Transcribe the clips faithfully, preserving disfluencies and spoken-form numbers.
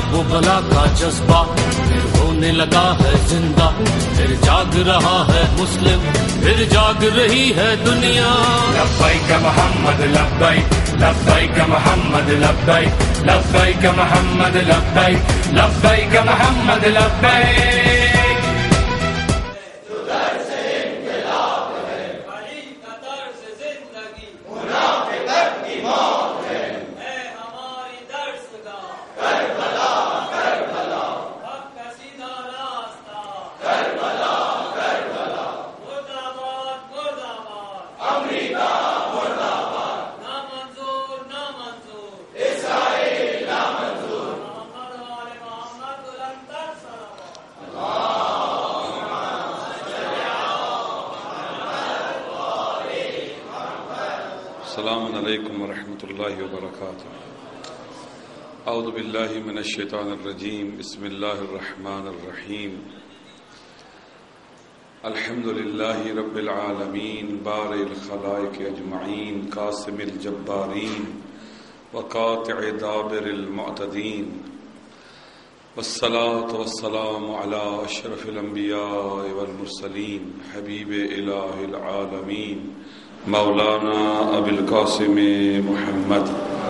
وہ بلا کا جذبہ پھر ہونے لگا ہے زندہ، پھر جاگ رہا ہے مسلم، پھر جاگ رہی ہے دنیا۔ لبیک محمد لبیک، لبیک محمد لبیک، لبیک محمد لبیک، لبیک محمد لبیک۔ السلام علیکم ورحمۃ اللہ وبرکاتہ۔ اعوذ باللہ من الشیطان الرجیم، بسم اللہ الرحمن الرحیم۔ الحمد للہ رب العالمین، بارئ الخلائق اجمعین، قاسم الجبارین وقاطع دابر المعتدین، والصلاة والسلام علی اشرف الانبیاء والمرسلین، حبیب الہ العالمین مولانا ابی القاسم محمد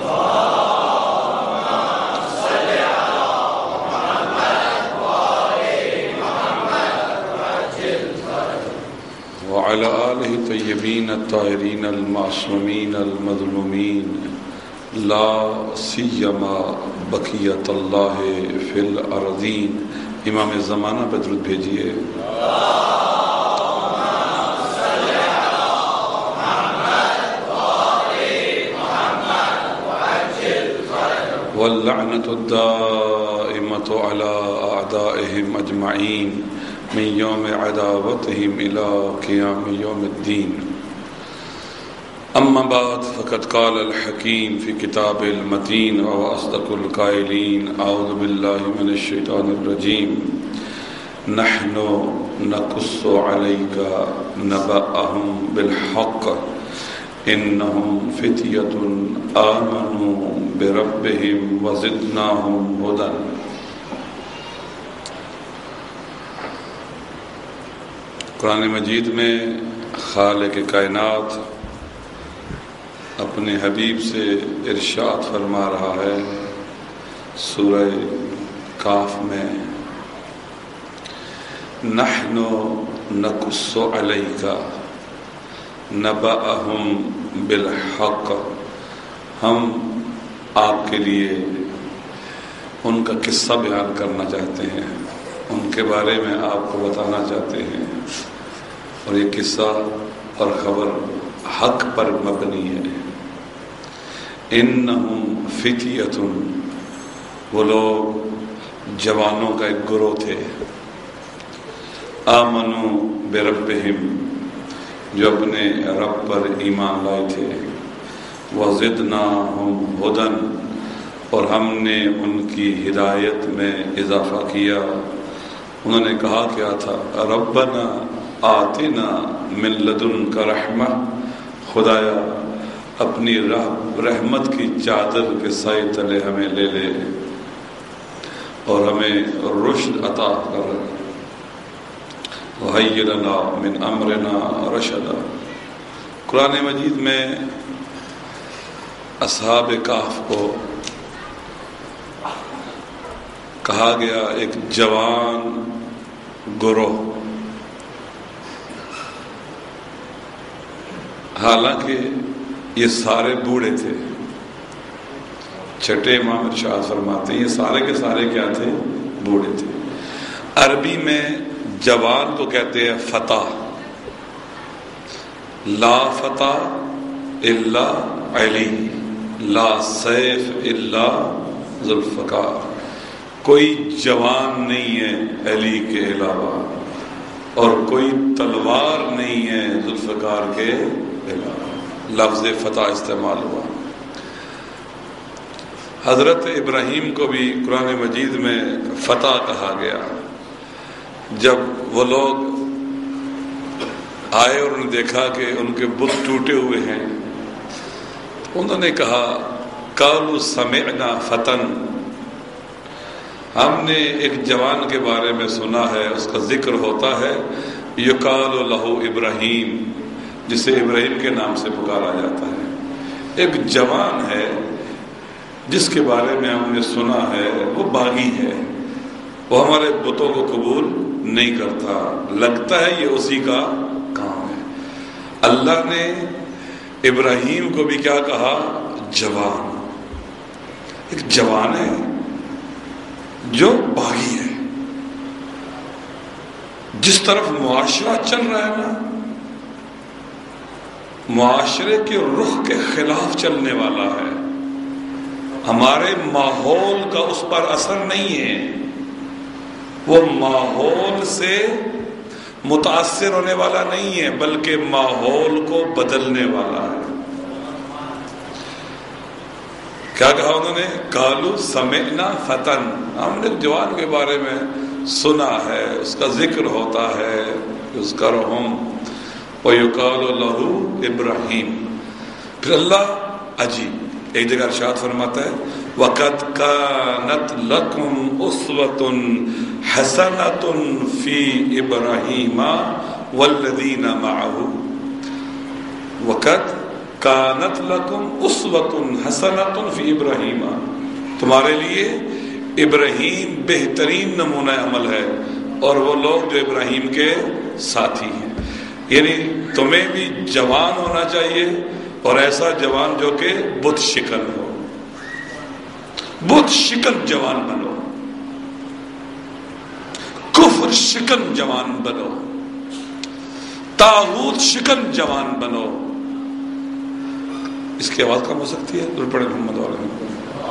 وعلى آلہ طیبین الطاہرین المعصومین المظلومین، لا سیما بقیت اللہ فی الارضین۔ امام زمانہ پہ درود بھیجیے۔ واللعنة الدائمة على أعدائهم أجمعين من يوم عداوتهم إلى قيام يوم الدين، أما بعد، فقد قال الحكيم في كتاب المتين وأصدق القائلين، أعوذ بالله من الشيطان الرجيم، نحن نقص عليك نبأهم بالحق إنهم فتية آمنوا بربهم وزدناهم هدى۔ قرآن مجید میں خالق کائنات اپنے حبیب سے ارشاد فرما رہا ہے سورہ کاف میں، نحن نقص علیک نبأهم بالحق، ہم آپ کے لیے ان کا قصہ بیان کرنا چاہتے ہیں، ان کے بارے میں آپ کو بتانا چاہتے ہیں، اور یہ قصہ اور خبر حق پر مبنی ہے۔ انہم فتیۃ، وہ لوگ جوانوں کا ایک گروہ تھے، آمنوا بربہم، جو اپنے رب پر ایمان لائے تھے، وزدناہم ھدی، اور ہم نے ان کی ہدایت میں اضافہ کیا۔ انہوں نے کہا کیا تھا، ربنا آتنا من لدنک رحمہ، خدایا اپنی رحمت کی چادر کے سائے تلے ہمیں لے لے اور ہمیں رشد عطا کر، وَهَيِّئْ لَنَا مِنْ أَمْرِنَا رَشَدًا۔ قرآن مجید میں اصحاب کہف کو کہا گیا ایک جوان گروہ، حالانکہ یہ سارے بوڑھے تھے۔ چھٹے امام ارشاد فرماتے ہیں یہ سارے کے سارے کیا تھے؟ بوڑھے تھے۔ عربی میں جوان کو کہتے ہیں فتح، لا فتح الا علی، لا سیف الا ذوالفقار، کوئی جوان نہیں ہے علی کے علاوہ، اور کوئی تلوار نہیں ہے ذوالفقار کے علاوہ۔ لفظ فتح استعمال ہوا۔ حضرت ابراہیم کو بھی قرآن مجید میں فتح کہا گیا۔ جب وہ لوگ آئے اور انہوں نے دیکھا کہ ان کے بت ٹوٹے ہوئے ہیں، انہوں نے کہا قالوا سمعنا فتن، ہم نے ایک جوان کے بارے میں سنا ہے، اس کا ذکر ہوتا ہے، یقال لہ ابراہیم، جسے ابراہیم کے نام سے پکارا جاتا ہے۔ ایک جوان ہے جس کے بارے میں ہم نے سنا ہے، وہ باغی ہے، وہ ہمارے بتوں کو قبول نہیں کرتا، لگتا ہے یہ اسی کا کام ہے۔ اللہ نے ابراہیم کو بھی کیا کہا؟ جوان۔ ایک جوان ہے جو باغی ہے، جس طرف معاشرہ چل رہا ہے نا، معاشرے کے رخ کے خلاف چلنے والا ہے، ہمارے ماحول کا اس پر اثر نہیں ہے، وہ ماحول سے متاثر ہونے والا نہیں ہے، بلکہ ماحول کو بدلنے والا ہے۔ کیا کہا انہوں نے؟ قالوا سمعنا فتن، ہم نے جوان کے بارے میں سنا ہے، اس کا ذکر ہوتا ہے، یذکرہم ویقال لہ ابراہیم۔ پھر اللہ عجیب ایک جگہ ارشاد فرماتا ہے وَقَدْ كَانَتْ لَكُمْ أُسْوَةٌ حَسَنَةٌ فِي إِبْرَاهِيمَ وَالَّذِينَ مَعَهُ وَقَدْ كَانَتْ لَكُمْ أُسْوَةٌ حَسَنَةٌ فِي إِبْرَاهِيمَ، تمہارے لیے ابراہیم بہترین نمونہ عمل ہے، اور وہ لوگ جو ابراہیم کے ساتھی ہیں۔ یعنی تمہیں بھی جوان ہونا چاہیے، اور ایسا جوان جو کہ بت شکن ہو، بت شکن جوان بنو، کفر شکن جوان بنو، طاغوت شکن جوان بنو۔ اس کی آواز کم ہو سکتی ہے؟ ضرور پڑھیں محمد علیہ وسلم۔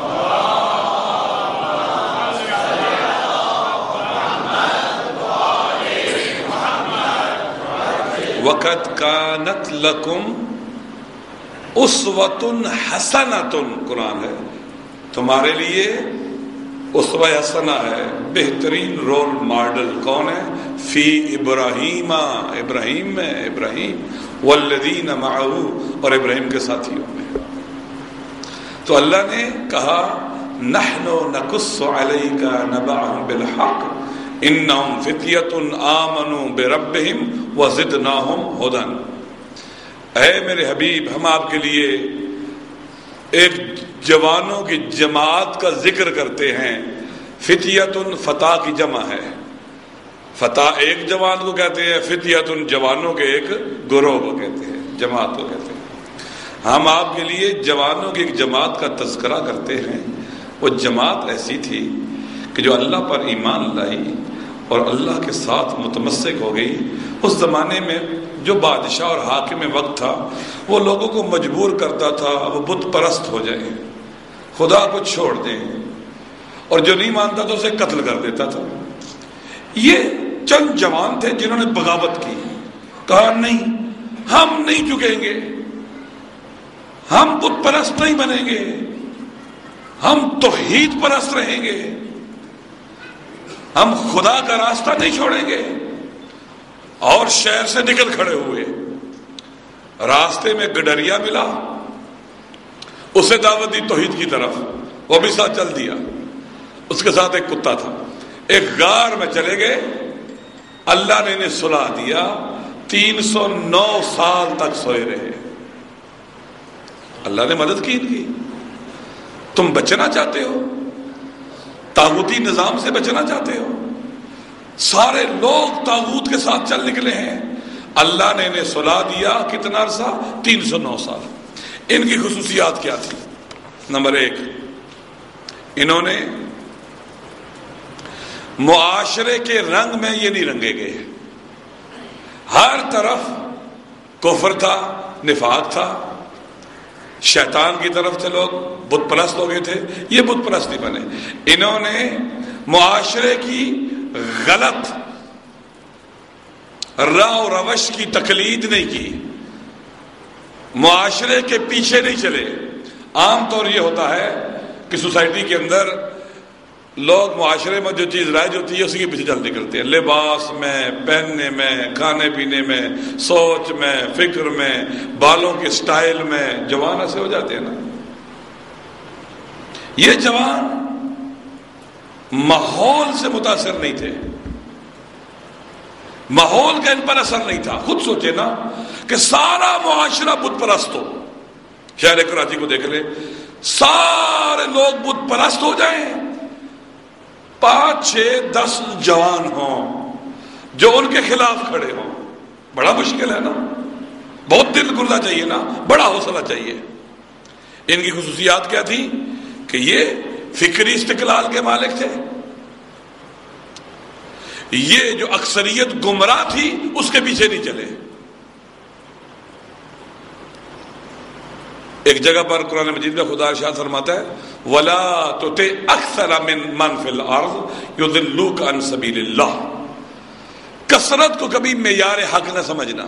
وَقَدْ كَانَتْ لَكُمْ أُسْوَةٌ حَسَنَةٌ، قرآن ہے، تمہارے لیے اسوہ حسنہ ہے، بہترین رول ماڈل کون ہے؟ فی ابراہیم، ابراہیم میں، ابراہیم والذین معہ، اور ابراہیم کے ساتھیوں میں۔ تو اللہ نے کہا نحن نقص علیک نبأہم بالحق انہم فتیۃ آمنوا بربہم وزدناہم ھدی۔ اے میرے حبیب، ہم آپ کے لیے ایک جوانوں کی جماعت کا ذکر کرتے ہیں۔ فتیۃ فتح کی جمع ہے، فتح ایک جوان کو کہتے ہیں، فتیۃ جوانوں کے ایک گروہ کو کہتے ہیں، جماعت کو کہتے ہیں۔ ہم آپ کے لیے جوانوں کی ایک جماعت کا تذکرہ کرتے ہیں۔ وہ جماعت ایسی تھی کہ جو اللہ پر ایمان لائی اور اللہ کے ساتھ متمسک ہو گئی۔ اس زمانے میں جو بادشاہ اور حاکم وقت تھا، وہ لوگوں کو مجبور کرتا تھا وہ بت پرست ہو جائیں، خدا کو چھوڑ دیں، اور جو نہیں مانتا تھا اسے قتل کر دیتا تھا۔ یہ چند جوان تھے جنہوں نے بغاوت کی، کہا نہیں، ہم نہیں جھکیں گے، ہم بت پرست نہیں بنیں گے، ہم توحید پرست رہیں گے، ہم خدا کا راستہ نہیں چھوڑیں گے۔ اور شہر سے نکل کھڑے ہوئے، راستے میں گڈریا ملا، اسے دعوت دی توحید کی طرف، وہ بھی ساتھ چل دیا، اس کے ساتھ ایک کتا تھا۔ ایک غار میں چلے گئے، اللہ نے انہیں سلا دیا، تین سو نو سال تک سوئے رہے۔ اللہ نے مدد کی ان کی۔ تم بچنا چاہتے ہو؟ طاغوتی نظام سے بچنا چاہتے ہو؟ سارے لوگ طاغوت کے ساتھ چل نکلے ہیں، اللہ نے انہیں سلا دیا۔ کتنا عرصہ؟ تین سو نو سال۔ ان کی خصوصیات کیا تھی؟ نمبر ایک، انہوں نے معاشرے کے رنگ میں یہ نہیں رنگے گئے، ہر طرف کفر تھا، نفاق تھا، شیطان کی طرف سے لوگ بت پرست ہو گئے تھے، یہ بت پرست نہیں بنے۔ انہوں نے معاشرے کی غلط راہ و روش کی تقلید نہیں کی، معاشرے کے پیچھے نہیں چلے۔ عام طور یہ ہوتا ہے کہ سوسائٹی کے اندر لوگ معاشرے میں جو چیز رائج ہوتی ہے اسی کے پیچھے چل نکلتے ہیں، لباس میں، پہننے میں، کھانے پینے میں، سوچ میں، فکر میں، بالوں کے سٹائل میں۔ جوان ایسے ہو جاتے ہیں نا۔ یہ جوان ماحول سے متاثر نہیں تھے، ماحول کا ان پر اثر نہیں تھا. خود سوچے نا کہ سارا معاشرہ بت پرست ہو. شہر کراچی کو دیکھ لے، سارے لوگ بت پرست ہو جائیں، پانچ چھ دس جوان ہوں جو ان کے خلاف کھڑے ہوں. بڑا مشکل ہے نا، بہت دل کھلنا چاہیے نا، بڑا حوصلہ چاہیے. ان کی خصوصیات کیا تھی کہ یہ فکری استقلال کے مالک تھے. یہ جو اکثریت گمراہ تھی اس کے پیچھے نہیں چلے. ایک جگہ پر قرآن مجید میں خدا ارشاد فرماتا ہے وَلَا تُطِعْ أَكْثَرَ مِن فِي الْأَرْضِ يُضِلُّوكَ عَن سَبِيلِ اللَّهِ. کثرت کو کبھی معیار حق نہ سمجھنا،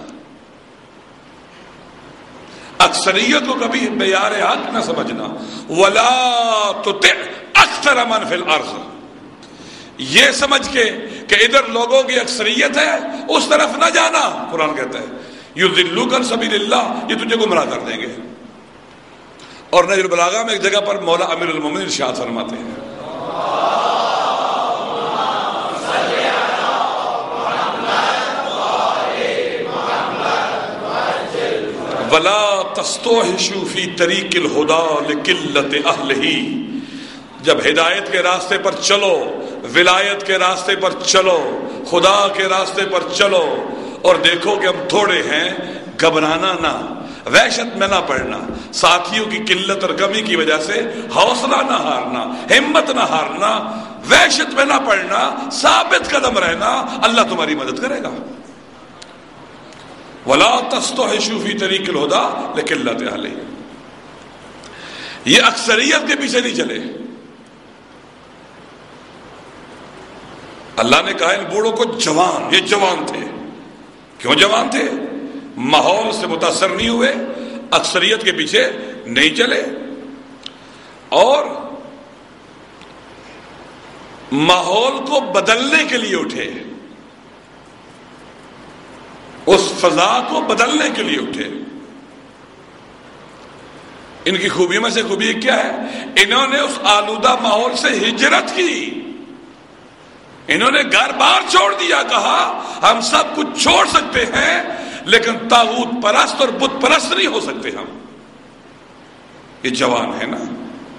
اکثریت کو کبھی معیار حق نہ سمجھنا. وَلَا تُطِعْ أَكْثَرَ مِن فِي الْأَرْضِ، یہ سمجھ کے کہ ادھر لوگوں کی اکثریت ہے اس طرف نہ جانا. قرآن کہتا ہے یضلوک عن سبیل اللہ، یہ تجھے گمراہ کر دیں گے. اور نہج البلاغہ میں ایک جگہ پر مولا امیر المومنین ارشاد فرماتے ہیں ولا تستوحشوا فی طریق الہدی لقلۃ اہلہ. جب ہدایت کے راستے پر چلو، ولایت کے راستے پر چلو، خدا کے راستے پر چلو اور دیکھو کہ ہم تھوڑے ہیں، گھبرانا نہ، وحشت میں نہ پڑنا، ساتھیوں کی قلت اور کمی کی وجہ سے حوصلہ نہ ہارنا، ہمت نہ ہارنا، وحشت میں نہ پڑنا، ثابت قدم رہنا، اللہ تمہاری مدد کرے گا. وَلَا تَسْتَحِشُوا فِي طَرِيقِ الْهُدَىٰ لِقِلَّةِ أَهْلِهِ. یہ اکثریت کے پیچھے نہیں چلے. اللہ نے کہا ان بوڑھوں کو جوان، یہ جوان تھے. کیوں جوان تھے؟ ماحول سے متاثر نہیں ہوئے، اکثریت کے پیچھے نہیں چلے اور ماحول کو بدلنے کے لیے اٹھے، اس فضا کو بدلنے کے لیے اٹھے. ان کی خوبیوں میں سے خوبی کیا ہے؟ انہوں نے اس آلودہ ماحول سے ہجرت کی. انہوں نے گھر بار چھوڑ دیا، کہا ہم سب کچھ چھوڑ سکتے ہیں لیکن طاغوت پرست اور بت پرست نہیں ہو سکتے ہم. یہ جوان ہے نا.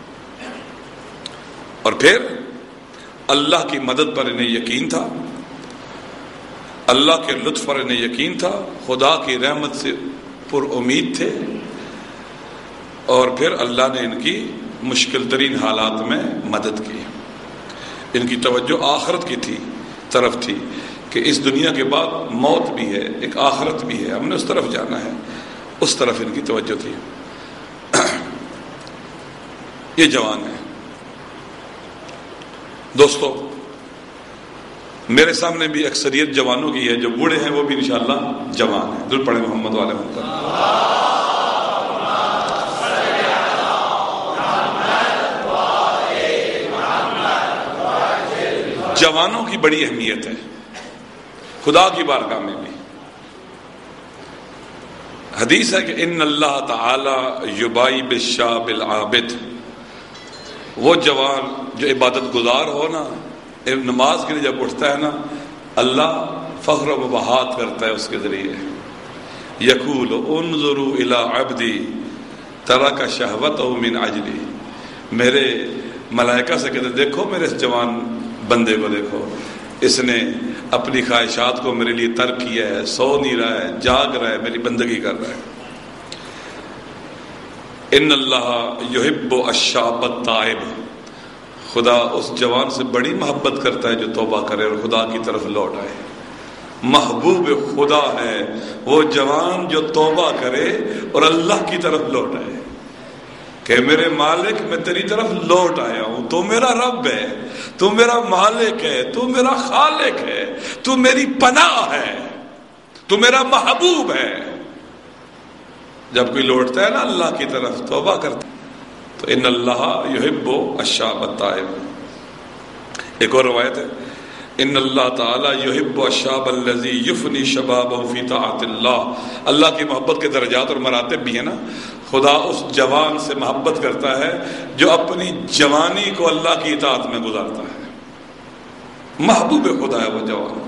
اور پھر اللہ کی مدد پر انہیں یقین تھا، اللہ کے لطف پر انہیں یقین تھا، خدا کی رحمت سے پر امید تھے. اور پھر اللہ نے ان کی مشکل ترین حالات میں مدد کی. ان کی توجہ آخرت کی تھی طرف تھی کہ اس دنیا کے بعد موت بھی ہے، ایک آخرت بھی ہے، ہم نے اس طرف جانا ہے. اس طرف ان کی توجہ تھی. یہ جوان ہے. دوستو میرے سامنے بھی اکثریت جوانوں کی ہے، جو بوڑھے ہیں وہ بھی انشاءاللہ جوان ہیں. درود پڑھیں محمد والے محمد. جوانوں کی بڑی اہمیت ہے خدا کی بارگاہ میں بھی. حدیث ہے کہ ان اللہ تعالی یبائی بالشاب العابد. وہ جوان جو عبادت گزار ہو نا، نماز کے لیے جب اٹھتا ہے نا، اللہ فخر و مباحات کرتا ہے اس کے ذریعے. یقول انظروا الی عبدی ترک شہوتہ من اجلی. میرے ملائکہ سے کہتے دیکھو میرے اس جوان بندے کو، دیکھو اس نے اپنی خواہشات کو میرے لیے ترک کیا ہے، سو نہیں رہا ہے، جاگ رہا ہے، میری بندگی کر رہا ہے. ان اللہ یحب الشاب التائب. خدا اس جوان سے بڑی محبت کرتا ہے جو توبہ کرے اور خدا کی طرف لوٹ آئے. محبوب خدا ہے وہ جوان جو توبہ کرے اور اللہ کی طرف لوٹ آئے کہ میرے مالک میں تیری طرف لوٹ آیا ہوں، تو میرا رب ہے، تو میرا مالک ہے، تو میرا خالق ہے، تو میری پناہ ہے، تو میرا محبوب ہے. جب کوئی لوٹتا ہے نا اللہ کی طرف، توبہ کرتا ہے، تو ان اللہ یحب الشاب التائب. ایک اور روایت ہے ان اللہ تعالی یحب الشاب الذی یفنی شبابہ فی طاعت اللہ. اللہ کی محبت کے درجات اور مراتب بھی ہیں نا. خدا اس جوان سے محبت کرتا ہے جو اپنی جوانی کو اللہ کی اطاعت میں گزارتا ہے. محبوب خدا ہے وہ جوان.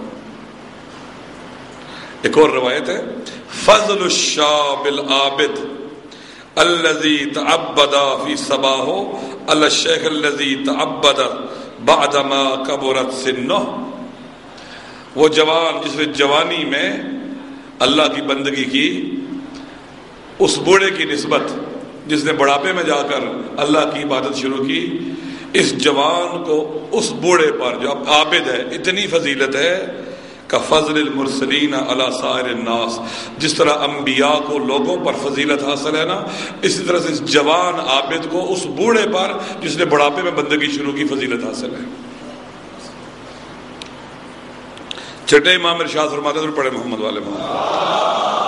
ایک اور روایت ہے فضل الشاب العابد الذي تعبد في صباحه على الشيخ الذي تعبد بعدما كبرت سنه. وہ جوان جس نے جوانی میں اللہ کی بندگی کی اس بوڑھے کی نسبت جس نے بڑھاپے میں جا کر اللہ کی عبادت شروع کی، اس جوان کو اس بوڑھے پر جو اب عابد ہے اتنی فضیلت ہے کہ فضل المرسلین علی سائر الناس. جس طرح انبیاء کو لوگوں پر فضیلت حاصل ہے نا، اسی طرح سے اس جوان عابد کو اس بوڑھے پر جس نے بڑھاپے میں بندگی شروع کی فضیلت حاصل ہے. چھٹے امام ارشاد فرماتے ہیں پڑھے محمد والے محمد.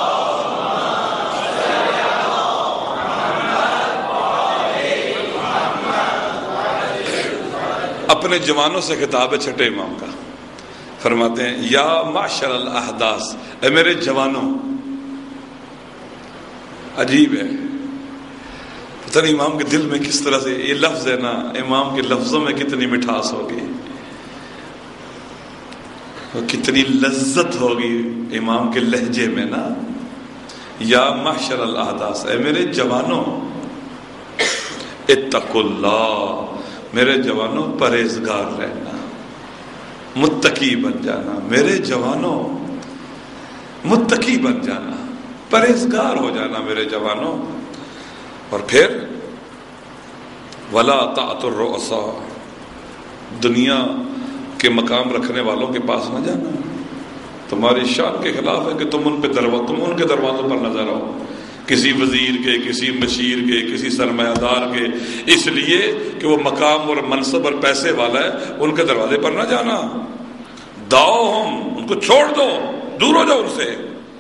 اپنے جوانوں سے خطاب ہے چھٹے امام کا. فرماتے ہیں یا معشر الاحداث، اے میرے جوانوں. عجیب ہے، پتہ نہیں امام کے دل میں کس طرح سے یہ لفظ ہے نا، امام کے لفظوں میں کتنی مٹھاس ہوگی، کتنی لذت ہوگی امام کے لہجے میں نا. یا معشر الاحداث، اے میرے جوانوں، اتقوا اللہ، میرے جوانوں پرہیزگار رہنا، متقی بن جانا. میرے جوانوں متقی بن جانا، پرہیزگار ہو جانا میرے جوانوں. اور پھر ولا طاعت الرؤساء، دنیا کے مقام رکھنے والوں کے پاس نہ جانا. تمہاری شان کے خلاف ہے کہ تم ان پہ دروا تم ان کے دروازوں پر نظر آؤ، کسی وزیر کے، کسی مشیر کے، کسی سرمایہ دار کے، اس لیے کہ وہ مقام اور منصب اور پیسے والا ہے، ان کے دروازے پر نہ جانا. داؤ ہم، ان کو چھوڑ دو، دور ہو جاؤ ان سے،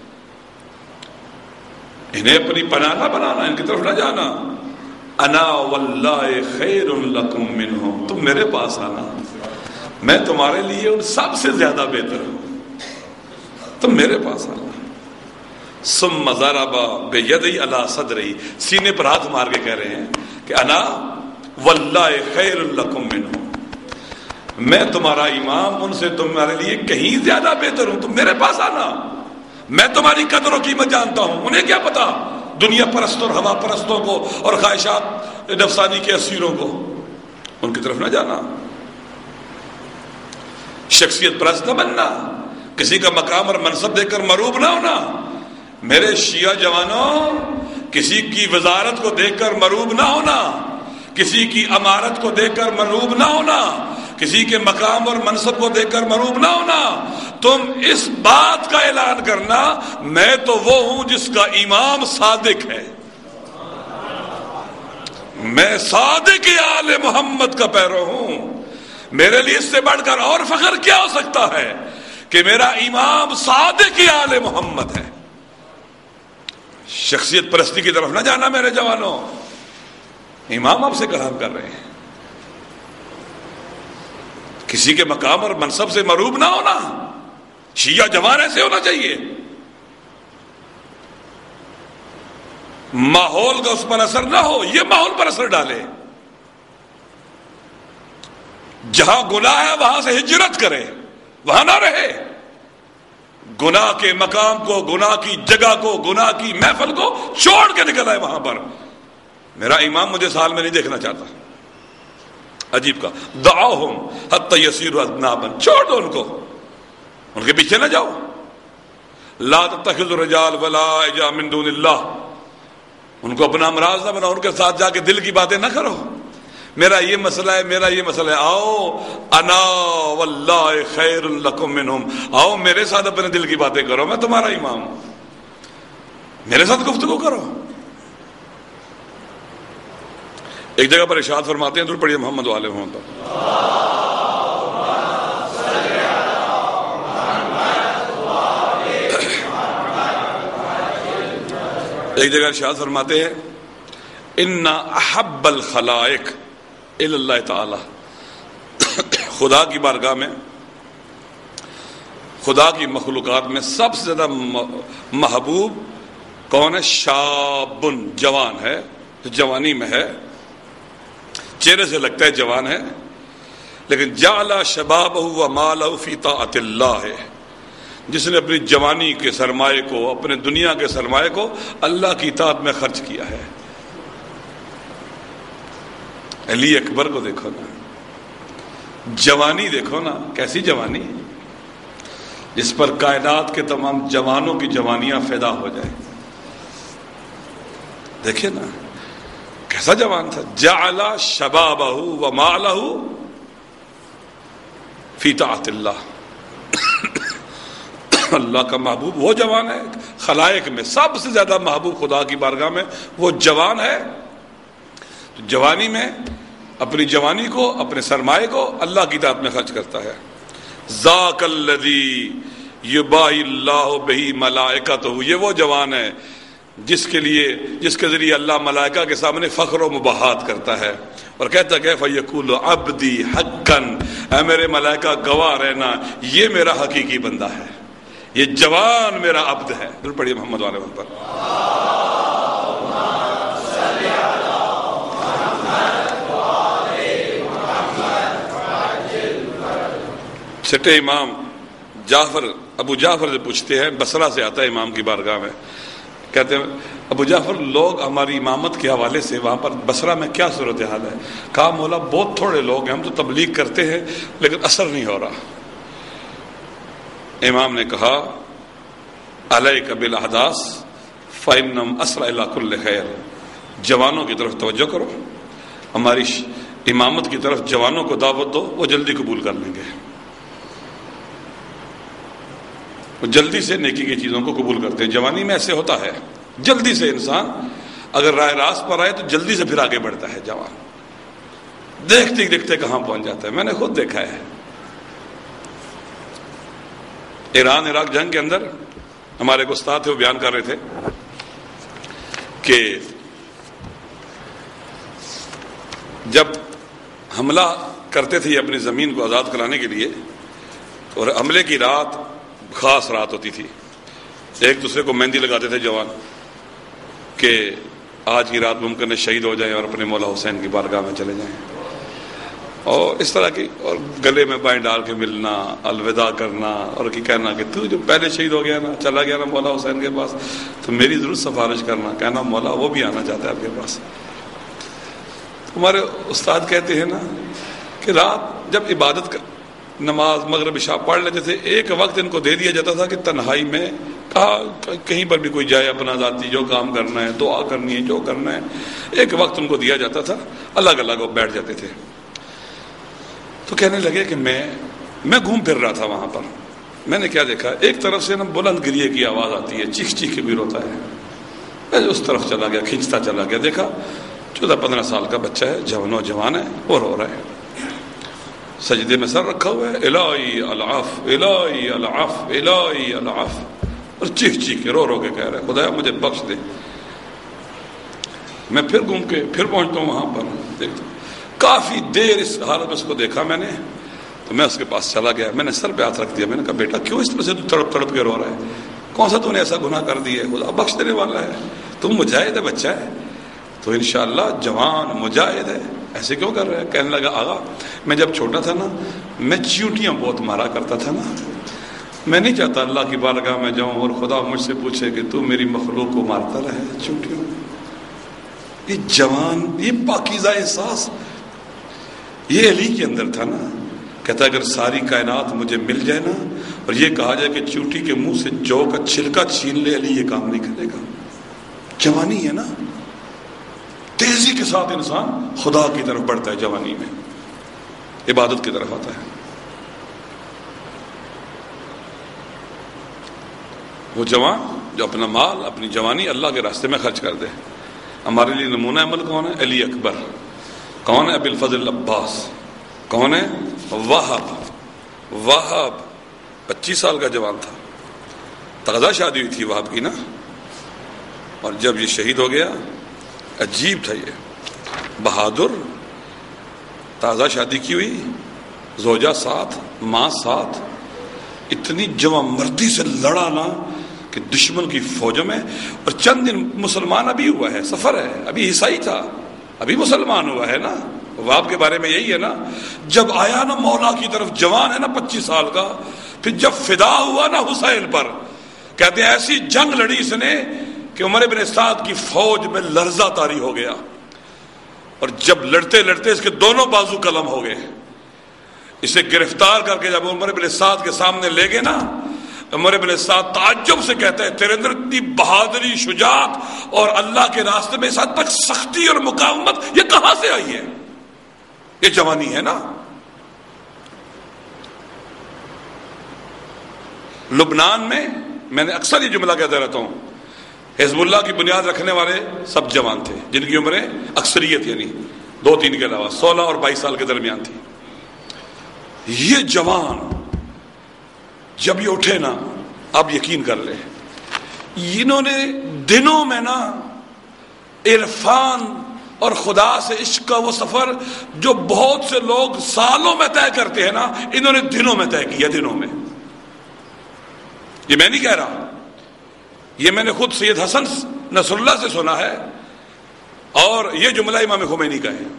انہیں اپنی پناہ نہ بنانا، ان کی طرف نہ جانا. انا واللہ خیر لکم منہم، تم میرے پاس آنا، میں تمہارے لیے ان سب سے زیادہ بہتر ہوں، تم میرے پاس آنا. ثم ضرب بیدی علی صدری، سینے پر ہاتھ مار کے کہہ رہے ہیں کہ انا واللہ خیر لکم منہم، میں تمہارا امام ان سے تمہارے لیے کہیں زیادہ بہتر ہوں، تم میرے پاس آنا. میں تمہاری قدر و قیمت جانتا ہوں، انہیں کیا پتا دنیا پرستوں اور ہوا پرستوں کو اور خواہشات نفسانی کے اسیروں کو، ان کی طرف نہ جانا. شخصیت پرست نہ بننا، کسی کا مقام اور منصب دیکھ کر مروب نہ ہونا. میرے شیعہ جوانوں، کسی کی وزارت کو دیکھ کر مروب نہ ہونا، کسی کی امارت کو دیکھ کر مروب نہ ہونا، کسی کے مقام اور منصب کو دیکھ کر مروب نہ ہونا. تم اس بات کا اعلان کرنا میں تو وہ ہوں جس کا امام صادق ہے، میں صادق آل محمد کا پیرو ہوں. میرے لیے اس سے بڑھ کر اور فخر کیا ہو سکتا ہے کہ میرا امام صادق آل محمد ہے. شخصیت پرستی کی طرف نہ جانا میرے جوانوں. امام آپ سے کلام کر رہے ہیں، کسی کے مقام اور منصب سے مروب نہ ہونا. شیعہ جوان ایسے ہونا چاہیے، ماحول کا اس پر اثر نہ ہو، یہ ماحول پر اثر ڈالے. جہاں گناہ ہے وہاں سے ہجرت کرے، وہاں نہ رہے. گناہ کے مقام کو، گناہ کی جگہ کو، گناہ کی محفل کو چھوڑ کے نکل آئے وہاں پر. میرا امام مجھے سال میں نہیں دیکھنا چاہتا. عجیب کا دعوہم حتی یسیروا اذنابا، چھوڑ دو ان کو، ان کے پیچھے نہ جاؤ. لا تتخذوا الرجال ولائج من دون اللہ، ان کو اپنا امراض نہ بناؤ، ان کے ساتھ جا کے دل کی باتیں نہ کرو. میرا یہ مسئلہ ہے، میرا یہ مسئلہ ہے، آؤ انا واللہ خیر لکم منہم، آؤ میرے ساتھ اپنے دل کی باتیں کرو، میں تمہارا امام ہوں، میرے ساتھ گفتگو کرو. ایک جگہ پر ارشاد فرماتے ہیں، درود پڑھیے محمد والے ہوں تو ایک جگہ ارشاد فرماتے ہیں ان احب الخلائق الی اللہ تعالی، خدا کی بارگاہ میں، خدا کی مخلوقات میں سب سے زیادہ محبوب کون ہے؟ شابن، جوان ہے، جو جوانی میں ہے، چہرے سے لگتا ہے جوان ہے، لیکن جعل شبابہ و مالہ فی طاعت اللہ ہے، جس نے اپنی جوانی کے سرمایے کو، اپنے دنیا کے سرمایے کو اللہ کی اطاعت میں خرچ کیا ہے۔ علی اکبر کو دیکھو نا، جوانی دیکھو نا، کیسی جوانی جس پر کائنات کے تمام جوانوں کی جوانیاں فدا ہو جائیں۔ دیکھیں نا کیسا جوان تھا، جعل شبابہ و مالہ فی طاعت اللہ۔ اللہ کا محبوب وہ جوان ہے، خلائق میں سب سے زیادہ محبوب خدا کی بارگاہ میں وہ جوان ہے، تو جوانی میں اپنی جوانی کو، اپنے سرمایے کو اللہ کی اطاعت میں خرچ کرتا ہے۔ ذاک الذی یباہی اللہ بہ ملائکتہ، یہ وہ جوان ہے جس کے لیے، جس کے ذریعے اللہ ملائکہ کے سامنے فخر و مباحات کرتا ہے اور کہتا ہے کیف یقول عبدی حقا، اے میرے ملائکہ گواہ رہنا یہ میرا حقیقی بندہ ہے، یہ جوان میرا عبد ہے۔ درود پڑھیے محمد والے پر۔ چھٹے امام جعفر ابو جعفر سے پوچھتے ہیں، بصرہ سے آتا ہے امام کی بارگاہ میں، کہتے ہیں ابو جعفر لوگ ہماری امامت کے حوالے سے وہاں پر بصرہ میں کیا صورتحال ہے؟ کہا مولا بہت تھوڑے لوگ ہیں، ہم تو تبلیغ کرتے ہیں لیکن اثر نہیں ہو رہا۔ امام نے کہا علیک بالاحداث فانہم اسرع الی کل خیر، جوانوں کی طرف توجہ کرو، ہماری امامت کی طرف جوانوں کو دعوت دو، وہ جلدی قبول کر لیں گے، وہ جلدی سے نیکی کی چیزوں کو قبول کرتے ہیں۔ جوانی میں ایسے ہوتا ہے، جلدی سے انسان اگر رائے راست پر آئے تو جلدی سے پھر آگے بڑھتا ہے، جوان دیکھتے دیکھتے کہاں پہنچ جاتا ہے۔ میں نے خود دیکھا ہے ایران عراق جنگ کے اندر، ہمارے ایک استاد تھے وہ بیان کر رہے تھے کہ جب حملہ کرتے تھے اپنی زمین کو آزاد کرانے کے لیے، اور حملے کی رات خاص رات ہوتی تھی، ایک دوسرے کو مہندی لگاتے تھے جوان کہ آج کی رات ممکن ہے شہید ہو جائیں اور اپنے مولا حسین کی بارگاہ میں چلے جائیں، اور اس طرح کی، اور گلے میں بائیں ڈال کے ملنا، الوداع کرنا، اور کی کہنا کہ تو جو پہلے شہید ہو گیا نا، چلا گیا نا مولا حسین کے پاس، تو میری ضرور سفارش کرنا، کہنا مولا وہ بھی آنا چاہتا ہے آپ کے پاس۔ ہمارے استاد کہتے ہیں نا کہ رات جب عبادت کا نماز مغرب عشاء پڑھ لیتے تھے، ایک وقت ان کو دے دیا جاتا تھا کہ تنہائی میں کہا کہیں پر بھی کوئی جائے، اپنا ذاتی جو کام کرنا ہے، دعا کرنی ہے، جو کرنا ہے، ایک وقت ان کو دیا جاتا تھا، الگ الگ وہ بیٹھ جاتے تھے۔ تو کہنے لگے کہ میں میں گھوم پھر رہا تھا وہاں پر، میں نے کیا دیکھا، ایک طرف سے نا بلند گریے کی آواز آتی ہے، چیخ چیخ کے بھی روتا ہے، میں اس طرف چلا گیا، کھینچتا چلا گیا، دیکھا چودہ پندرہ سال کا بچہ ہے، جوان و جوان ہے، وہ رو رہا ہے، سجدے میں سر رکھا ہوا ہے، الہی العف الہی العف الہی العف، اور چیخ چیخ کے رو رو کے کہہ رہا ہے خدایا مجھے بخش دے۔ میں پھر گھوم کے پھر پہنچتا ہوں وہاں پر، دیکھتا ہوں کافی دیر اس حالت میں اس کو دیکھا میں نے، تو میں اس کے پاس چلا گیا، میں نے سر پہ ہاتھ رکھ دیا، میں نے کہا بیٹا کیوں اس طرح سے تو تڑپ تڑپ کے رو رہا ہے، کون سا تو نے ایسا گناہ کر دیا ہے، خدا بخش دینے والا ہے، تم مجاہد ہے، بچہ ہے تو انشاءاللہ جوان مجاہد ہے، ایسے کیوں کر رہے ہیں؟ کہنے لگا آغا میں جب چھوٹا تھا نا، میں چیونٹیاں بہت مارا کرتا تھا نا، میں نہیں چاہتا اللہ کی بارگاہ میں جاؤں اور خدا مجھ سے پوچھے کہ تو میری مخلوق کو مارتا رہے چیونٹیوں۔ یہ جوان، یہ پاکیزہ احساس یہ علی کے اندر تھا نا، کہتا ہے اگر ساری کائنات مجھے مل جائے نا اور یہ کہا جائے کہ چیونٹی کے منہ سے جو کا چھلکا چھین لے، علی یہ کام نہیں کرے گا۔ جوانی ہے نا، تیزی کے ساتھ انسان خدا کی طرف بڑھتا ہے، جوانی میں عبادت کی طرف آتا ہے۔ وہ جوان جو اپنا مال، اپنی جوانی اللہ کے راستے میں خرچ کر دے۔ ہمارے لیے نمونہ عمل کون ہے؟ علی اکبر۔ کون ہے؟ ابی الفضل عباس۔ کون ہے؟ وہب۔ وہب پچیس سال کا جوان تھا، تازہ شادی ہوئی تھی وہب کی نا، اور جب یہ شہید ہو گیا، عجیب تھا یہ، بہادر، تازہ شادی کی ہوئی، زوجہ ساتھ، ماں ساتھ، اتنی جوان مردی سے لڑا نا کہ دشمن کی فوجوں میں، اور چند دن مسلمان ابھی ہوا ہے، سفر ہے، ابھی عیسائی تھا، ابھی مسلمان ہوا ہے نا، وہ آپ کے بارے میں یہی ہے نا، جب آیا نا مولا کی طرف، جوان ہے نا پچیس سال کا، پھر جب فدا ہوا نا حسین پر، کہتے ہیں ایسی جنگ لڑی اس نے کہ عمر بن سعد کی فوج میں لرزہ طاری ہو گیا، اور جب لڑتے لڑتے اس کے دونوں بازو قلم ہو گئے، اسے گرفتار کر کے جب عمر بن سعد کے سامنے لے گئے نا، عمر بن سعد تعجب سے کہتا ہے تیرے اندر اتنی بہادری، شجاعت اور اللہ کے راستے میں اس حد تک سختی اور مقاومت یہ کہاں سے آئی ہے؟ یہ جوانی ہے نا۔ لبنان میں میں نے اکثر یہ جملہ کہتا رہتا ہوں، حزب اللہ کی بنیاد رکھنے والے سب جوان تھے، جن کی عمریں اکثریت یعنی دو تین کے علاوہ سولہ اور بائیس سال کے درمیان تھی۔ یہ جوان جب یہ اٹھے نا، آپ یقین کر لیں، انہوں نے دنوں میں نا عرفان اور خدا سے عشق کا وہ سفر جو بہت سے لوگ سالوں میں طے کرتے ہیں نا، انہوں نے دنوں میں طے کیا، دنوں میں۔ یہ میں نہیں کہہ رہا، یہ میں نے خود سید حسن نصر اللہ سے سنا ہے، اور یہ جملہ امام خمینی کا ہے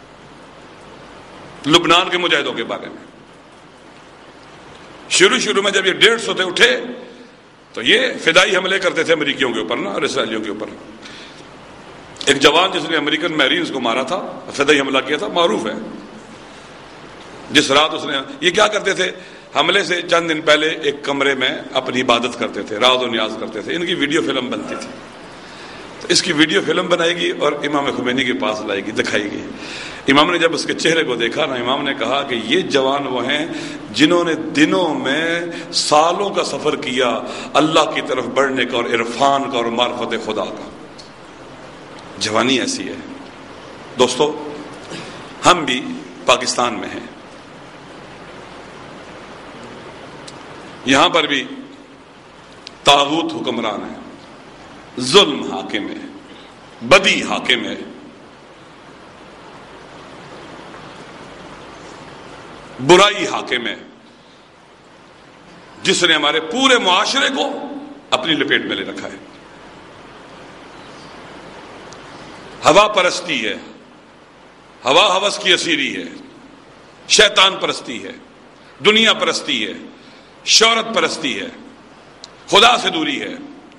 لبنان کے مجاہدوں کے بارے میں۔ شروع شروع میں جب یہ ڈیڑھ سو تھے اٹھے تو یہ فدائی حملے کرتے تھے امریکیوں کے اوپر نا، اور اسرائیلیوں کے اوپر۔ ایک جوان جس نے امریکن میرینز کو مارا تھا، فدائی حملہ کیا تھا، معروف ہے۔ جس رات اس نے، یہ کیا کرتے تھے، حملے سے چند دن پہلے ایک کمرے میں اپنی عبادت کرتے تھے، راز و نیاز کرتے تھے، ان کی ویڈیو فلم بنتی تھی، تو اس کی ویڈیو فلم بنائے گی اور امام خمینی کے پاس لائے گی، دکھائے گی۔ امام نے جب اس کے چہرے کو دیکھا نا، امام نے کہا کہ یہ جوان وہ ہیں جنہوں نے دنوں میں سالوں کا سفر کیا اللہ کی طرف بڑھنے کا، اور عرفان کا، اور معرفت خدا کا۔ جوانی ایسی ہے دوستو۔ ہم بھی پاکستان میں ہیں، یہاں پر بھی طاغوت حکمران ہے، ظلم حاکم ہے، بدی حاکم ہے، برائی حاکم ہے، جس نے ہمارے پورے معاشرے کو اپنی لپیٹ میں لے رکھا ہے۔ ہوا پرستی ہے، ہوا ہوس کی اسیری ہے، شیطان پرستی ہے، دنیا پرستی ہے، شہرت پرستی ہے، خدا سے دوری ہے۔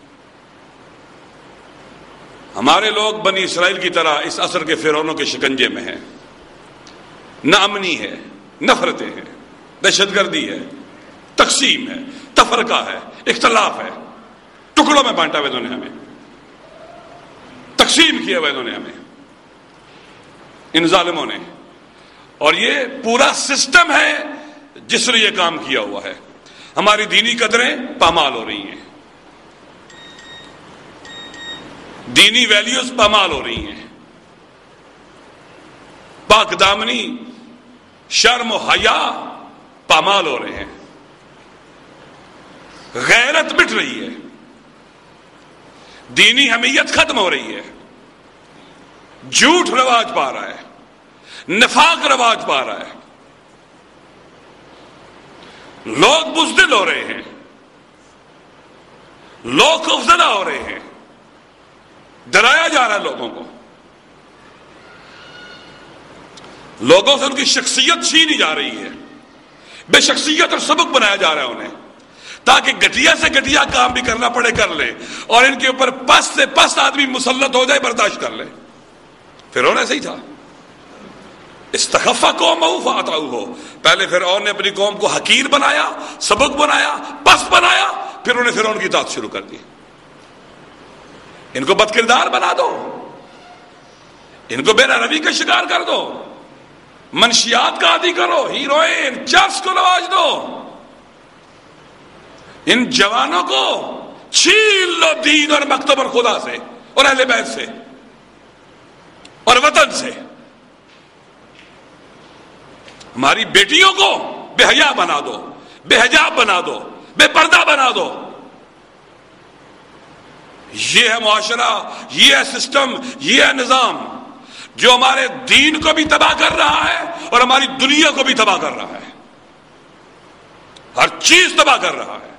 ہمارے لوگ بنی اسرائیل کی طرح اس عصر کے فرعونوں کے شکنجے میں ہیں، نہ امنی ہے، نفرتیں ہیں، دہشت گردی ہے، تقسیم ہے، تفرقہ ہے، اختلاف ہے، ٹکڑوں میں بانٹا ہوا انہوں نے ہمیں، تقسیم کیا ہوا انہوں نے ہمیں، ان ظالموں نے۔ اور یہ پورا سسٹم ہے جس نے یہ کام کیا ہوا ہے۔ ہماری دینی قدریں پامال ہو رہی ہیں، دینی ویلیوز پامال ہو رہی ہیں، پاک دامنی، شرم و حیا پامال ہو رہے ہیں، غیرت مٹ رہی ہے، دینی حمیت ختم ہو رہی ہے، جھوٹ رواج پا رہا ہے، نفاق رواج پا رہا ہے، لوگ بزدل ہو رہے ہیں، لوگ خوفزدہ ہو رہے ہیں، ڈرایا جا رہا ہے لوگوں کو، لوگوں سے ان کی شخصیت چھینی جا رہی ہے، بے شخصیت اور سبق بنایا جا رہا ہے انہیں، تاکہ گٹیا سے گٹیا کام بھی کرنا پڑے کر لے، اور ان کے اوپر پست سے پست آدمی مسلط ہو جائے برداشت کر لے۔ فرعون ایسے ہی تھا، استخف قومہ فاطاعوہ ہو، پہلے فرعون نے اپنی قوم کو حقیر بنایا، سبق بنایا، پست بنایا، پھر انہوں نے فرعون کی اطاعت شروع کر دی۔ ان کو بد کردار بنا دو، ان کو بے روی کا شکار کر دو، منشیات کا عادی کرو، ہیروئن، چرس کو نواز دو، ان جوانوں کو چھین لو دین اور مکتب اور خدا سے اور اہل بیت سے اور وطن سے۔ ہماری بیٹیوں کو بے حیا بنا دو، بے حجاب بنا دو، بے پردہ بنا دو۔ یہ ہے معاشرہ، یہ ہے سسٹم، یہ ہے نظام جو ہمارے دین کو بھی تباہ کر رہا ہے اور ہماری دنیا کو بھی تباہ کر رہا ہے، ہر چیز تباہ کر رہا ہے۔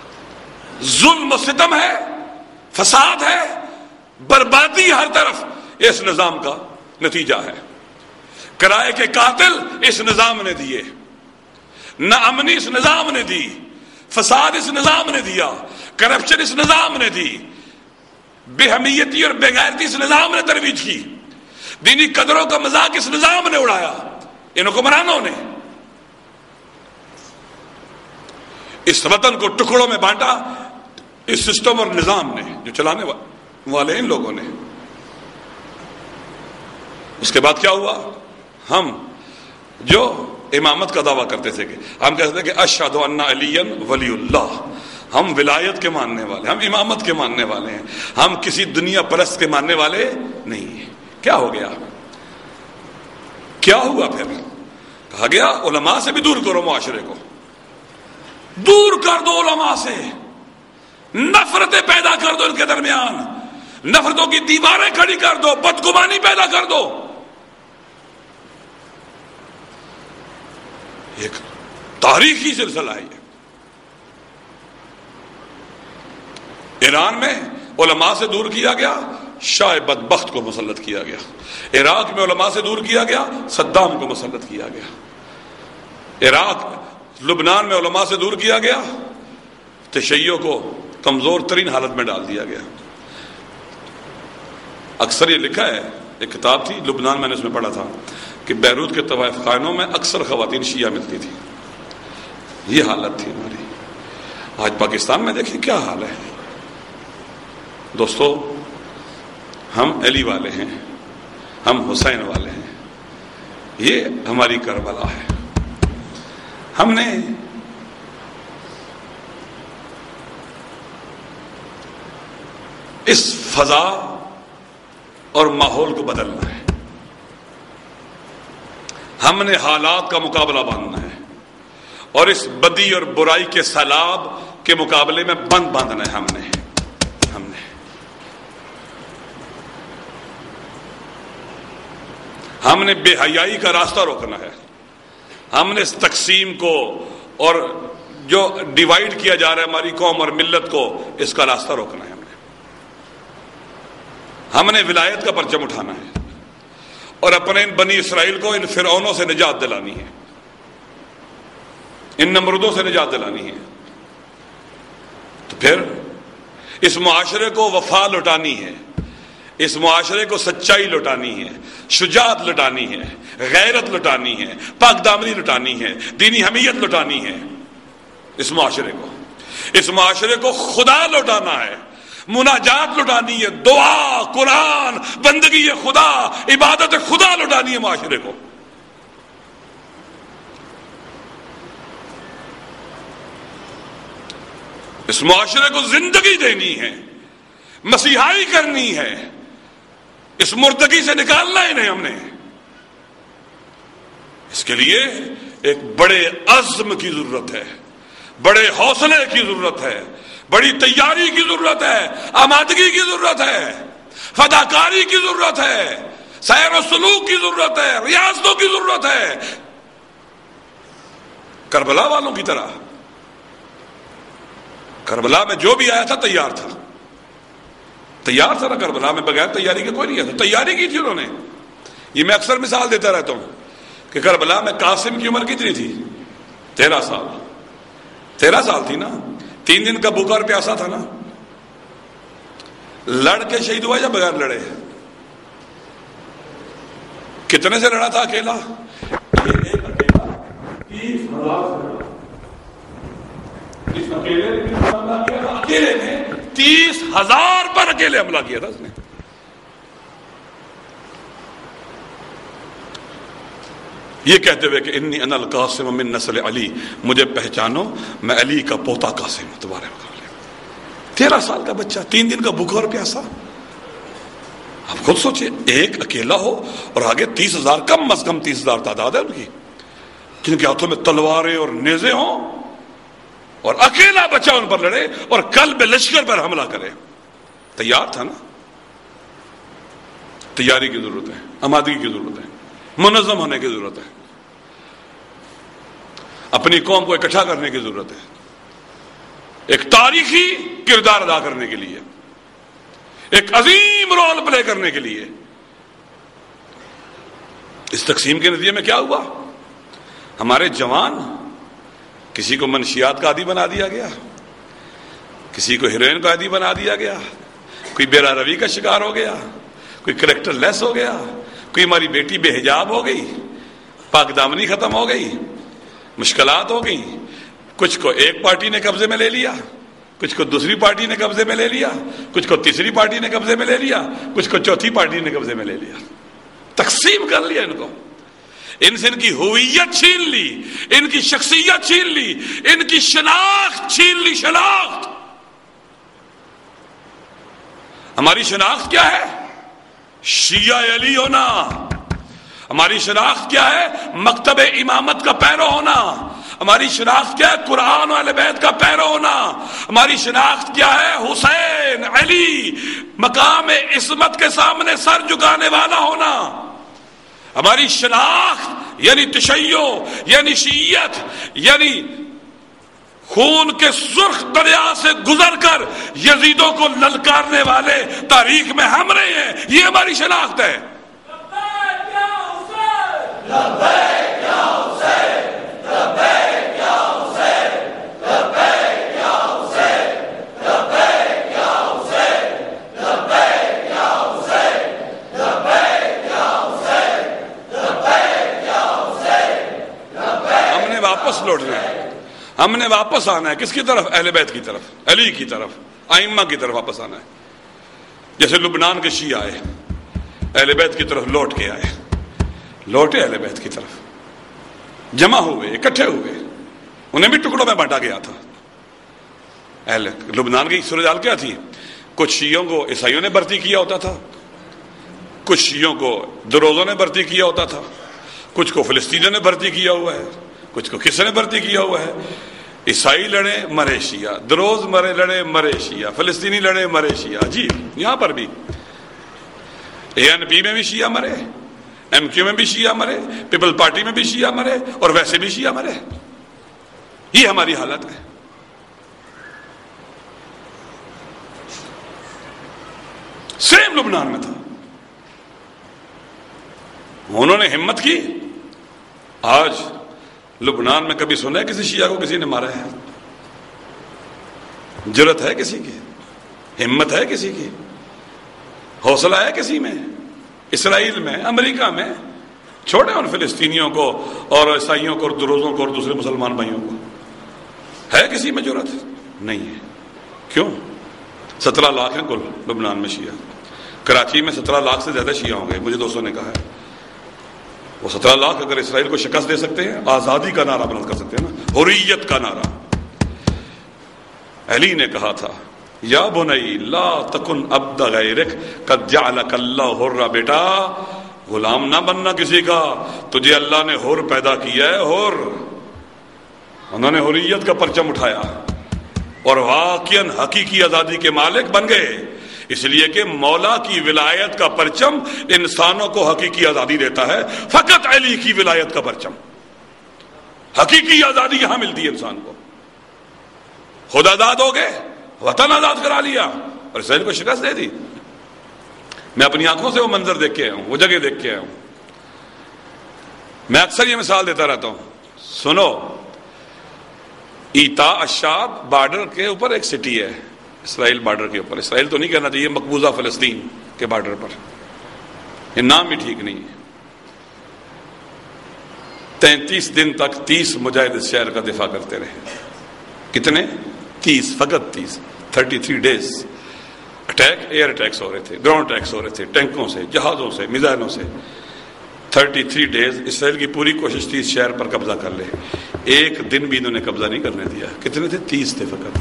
ظلم و ستم ہے، فساد ہے، بربادی ہر طرف۔ اس نظام کا نتیجہ ہے. کرائے کے قاتل اس نظام نے دیے، نہ امنی اس نظام نے دی، فساد اس نظام نے دیا، کرپشن اس نظام نے دی، بے حمیتی اور بے غیرتی اس نظام نے ترویج کی، دینی قدروں کا مذاق اس نظام نے اڑایا، ان حکمرانوں نے اس وطن کو ٹکڑوں میں بانٹا، اس سسٹم اور نظام نے جو چلانے والے ان لوگوں نے. اس کے بعد کیا ہوا؟ ہم جو امامت کا دعویٰ کرتے تھے کہ ہم کہتے تھے کہ اشہد ان علی ولی اللہ، ہم ولایت کے ماننے والے، ہم امامت کے ماننے والے ہیں، ہم کسی دنیا پرست کے ماننے والے نہیں ہیں. کیا ہو گیا؟ کیا ہوا پھر؟ کہا گیا علماء سے بھی دور کرو، معاشرے کو دور کر دو، علماء سے نفرتیں پیدا کر دو، ان کے درمیان نفرتوں کی دیواریں کھڑی کر دو، بدگمانی پیدا کر دو. ایک تاریخی سلسلہ ہے یہ. ایران میں علماء سے دور کیا گیا، شاہ بدبخت کو مسلط کیا گیا. عراق میں علماء سے دور کیا گیا، صدام کو مسلط کیا گیا. عراق لبنان میں علماء سے دور کیا گیا، تشیعوں کو کمزور ترین حالت میں ڈال دیا گیا. اکثر یہ لکھا ہے، ایک کتاب تھی لبنان، میں نے اس میں پڑھا تھا کہ بیروت کے طوائف خانوں میں اکثر خواتین شیعہ ملتی تھی. یہ حالت تھی ہماری. آج پاکستان میں دیکھیں کیا حال ہے. دوستو، ہم علی والے ہیں، ہم حسین والے ہیں، یہ ہماری کربلا ہے. ہم نے اس فضا اور ماحول کو بدلنا ہے. ہم نے حالات کا مقابلہ باندھنا ہے اور اس بدی اور برائی کے سیلاب کے مقابلے میں بند باندھنا ہے. ہم نے ہم نے ہم نے بے حیائی کا راستہ روکنا ہے. ہم نے اس تقسیم کو اور جو ڈیوائیڈ کیا جا رہا ہے ہماری قوم اور ملت کو، اس کا راستہ روکنا ہے. ہم نے ہم نے ولایت کا پرچم اٹھانا ہے اور اپنے ان بنی اسرائیل کو ان فرعونوں سے نجات دلانی ہے، ان نمرودوں سے نجات دلانی ہے. تو پھر اس معاشرے کو وفا لوٹانی ہے، اس معاشرے کو سچائی لوٹانی ہے، شجاعت لوٹانی ہے، غیرت لوٹانی ہے، پاک دامنی لوٹانی ہے، دینی حمیت لوٹانی ہے. اس معاشرے کو اس معاشرے کو خدا لوٹانا ہے، مناجات لوٹانی ہے، دعا، قرآن، بندگی خدا، عبادت خدا لوٹانی ہے معاشرے کو. اس معاشرے کو زندگی دینی ہے، مسیحائی کرنی ہے، اس مردگی سے نکالنا ہی نہیں. ہم نے اس کے لیے ایک بڑے عزم کی ضرورت ہے، بڑے حوصلے کی ضرورت ہے، بڑی تیاری کی ضرورت ہے، آمادگی کی ضرورت ہے، فداکاری کی ضرورت ہے، سیر و سلوک کی ضرورت ہے، ریاضتوں کی ضرورت ہے. کربلا والوں کی طرح کربلا میں جو بھی آیا تھا تیار تھا تیار تھا نا. کربلا میں بغیر تیاری کے کوئی نہیں آیا تھا، تیاری کی تھی انہوں نے. یہ میں اکثر مثال دیتا رہتا ہوں کہ کربلا میں قاسم کی عمر کتنی تھی؟ تیرہ سال تیرہ سال تھی نا. تین دن کا بھوکا اور پیاسا تھا نا. لڑ کے شہید ہوا یا بغیر لڑے؟ کتنے سے لڑا تھا اکیلا؟ ایک اکیلا تیس ہزار سے لڑا. اس اکیلے نے تیس ہزار پر اکیلے حملہ کیا تھا اس نے. یہ کہتے ہوئے کہ انی انا القاسم من نسل علی، مجھے پہچانو میں علی کا پوتا قاسم ہوں. تمہارے مقابلے تیرہ سال کا بچہ، تین دن کا بھوکا اور پیاسا. آپ خود سوچئے، ایک اکیلا ہو اور آگے تیس ہزار کم از کم تیس ہزار تعداد ہے ان کی، جن کے ہاتھوں میں تلواریں اور نیزے ہوں، اور اکیلا بچہ ان پر لڑے اور قلب لشکر پر حملہ کرے. تیار تھا نا. تیاری کی ضرورت ہے، آمادگی کی ضرورت ہے، منظم ہونے کی ضرورت ہے، اپنی قوم کو اکٹھا کرنے کی ضرورت ہے، ایک تاریخی کردار ادا کرنے کے لیے، ایک عظیم رول پلے کرنے کے لیے اس تقسیم کے نتیجے میں کیا ہوا؟ ہمارے جوان، کسی کو منشیات کا عادی بنا دیا گیا، کسی کو ہیروئن کا عادی بنا دیا گیا، کوئی بیرا روی کا شکار ہو گیا، کوئی کریکٹر لیس ہو گیا، کوئی ہماری بیٹی بے حجاب ہو گئی، پاک دامنی ختم ہو گئی، مشکلات ہو گئی. کچھ کو ایک پارٹی نے قبضے میں لے لیا، کچھ کو دوسری پارٹی نے قبضے میں لے لیا، کچھ کو تیسری پارٹی نے قبضے میں لے لیا، کچھ کو چوتھی پارٹی نے قبضے میں لے لیا. تقسیم کر لیا ان کو، ان سے ان کی ہوئیت چھین لی، ان کی شخصیت چھین لی، ان کی شناخت چھین لی. شناخت، ہماری شناخت کیا ہے؟ شیعہ علی ہونا. ہماری شناخت کیا ہے؟ مکتب امامت کا پیرو ہونا. ہماری شناخت کیا ہے؟ قرآن و اہل بیت کا پیرو ہونا. ہماری شناخت کیا ہے؟ حسین علی مقام عصمت کے سامنے سر جھکانے والا ہونا. ہماری شناخت یعنی تشیع، یعنی شیعت، یعنی خون کے سرخ دریا سے گزر کر یزیدوں کو للکارنے والے تاریخ میں ہم رہے ہیں. یہ ہماری شناخت ہے. ہم نے واپس لوٹنا ہے، ہم نے واپس آنا ہے. کس کی طرف؟ اہل بیت کی طرف، علی کی طرف، ائمہ کی طرف واپس آنا ہے. جیسے لبنان کے شیعہ آئے، اہل بیت کی طرف لوٹ کے آئے، لوٹے اہل بیت کی طرف، جمع ہوئے، اکٹھے ہوئے. انہیں بھی ٹکڑوں میں بانٹا گیا تھا. اہل لبنان کی صورتحال کیا تھی؟ کچھ شیعوں کو عیسائیوں نے بھرتی کیا ہوتا تھا، کچھ شیعوں کو دروزوں نے بھرتی کیا ہوتا تھا، کچھ کو فلسطینیوں نے بھرتی کیا ہوا ہے، کچھ کو کس نے بھرتی کیا ہوا ہے. عیسائی لڑے مرے شیعہ، دروز مرے لڑے مرے شیعہ، فلسطینی لڑے مرے شیعہ. جی یہاں پر بھی اے این پی میں بھی شیعہ مرے، ایم کیو میں بھی شیعہ مرے، پیپل پارٹی میں بھی شیعہ مرے، اور ویسے بھی شیعہ مرے. یہ ہماری حالت ہے. سیم لبنان میں تھا. انہوں نے ہمت کی. آج لبنان میں کبھی سنا ہے کسی شیعہ کو کسی نے مارا ہے؟ جرت ہے کسی کی؟ ہمت ہے کسی کی؟ حوصلہ ہے کسی میں؟ اسرائیل میں، امریکہ میں، چھوڑے ان فلسطینیوں کو اور عیسائیوں کو اور دروزوں کو اور دوسرے مسلمان بھائیوں کو، ہے کسی میں جرت؟ نہیں ہے. کیوں؟ سترہ لاکھ ہیں کل لبنان میں شیعہ. کراچی میں سترہ لاکھ سے زیادہ شیعہ ہوں گے، مجھے دوستوں نے کہا ہے. وہ سترہ لاکھ اگر اسرائیل کو شکست دے سکتے ہیں، آزادی کا نعرہ بلند کر سکتے ہیں نا، حریت کا نعرہ. علی نے کہا تھا یا بنی لا تکن عبد غیرک قد جعلک اللہ حرا. بیٹا غلام نہ بننا کسی کا، تجھے اللہ نے حر پیدا کیا ہے. حر، انہوں نے حریت کا پرچم اٹھایا اور واقعاً حقیقی آزادی کے مالک بن گئے. اس لیے کہ مولا کی ولایت کا پرچم انسانوں کو حقیقی آزادی دیتا ہے. فقط علی کی ولایت کا پرچم، حقیقی آزادی یہاں ملتی ہے انسان کو. خود آزاد ہو گئے، وطن آزاد کرا لیا اور اسرائیل کو شکست دے دی. میں اپنی آنکھوں سے وہ منظر دیکھ کے آیا ہوں، وہ جگہ دیکھ کے آیا ہوں. میں اکثر یہ مثال دیتا رہتا ہوں. سنو، ایتا الشاب بارڈر کے اوپر ایک سٹی ہے، اسرائیل بارڈر کے اوپر. اسرائیل تو نہیں کہنا چاہیے، مقبوضہ فلسطین کے بارڈر پر. یہ نام بھی ٹھیک نہیں ہے. تینتیس دن تک تیس مجاہد اس شہر کا دفاع کرتے رہے. کتنے؟ تیس، فقط تیس. Thirty three days attack, air attacks ہو رہے تھے، گراؤنڈ اٹیکس ہو رہے تھے، ٹینکوں سے، جہازوں سے، میزائلوں سے. تھرٹی تھری ڈیز اسرائیل کی پوری کوشش تھی اس شہر پر قبضہ کر لے. ایک دن بھی انہوں نے قبضہ نہیں کرنے دیا. کتنے تھے؟ تیس تھے فقط.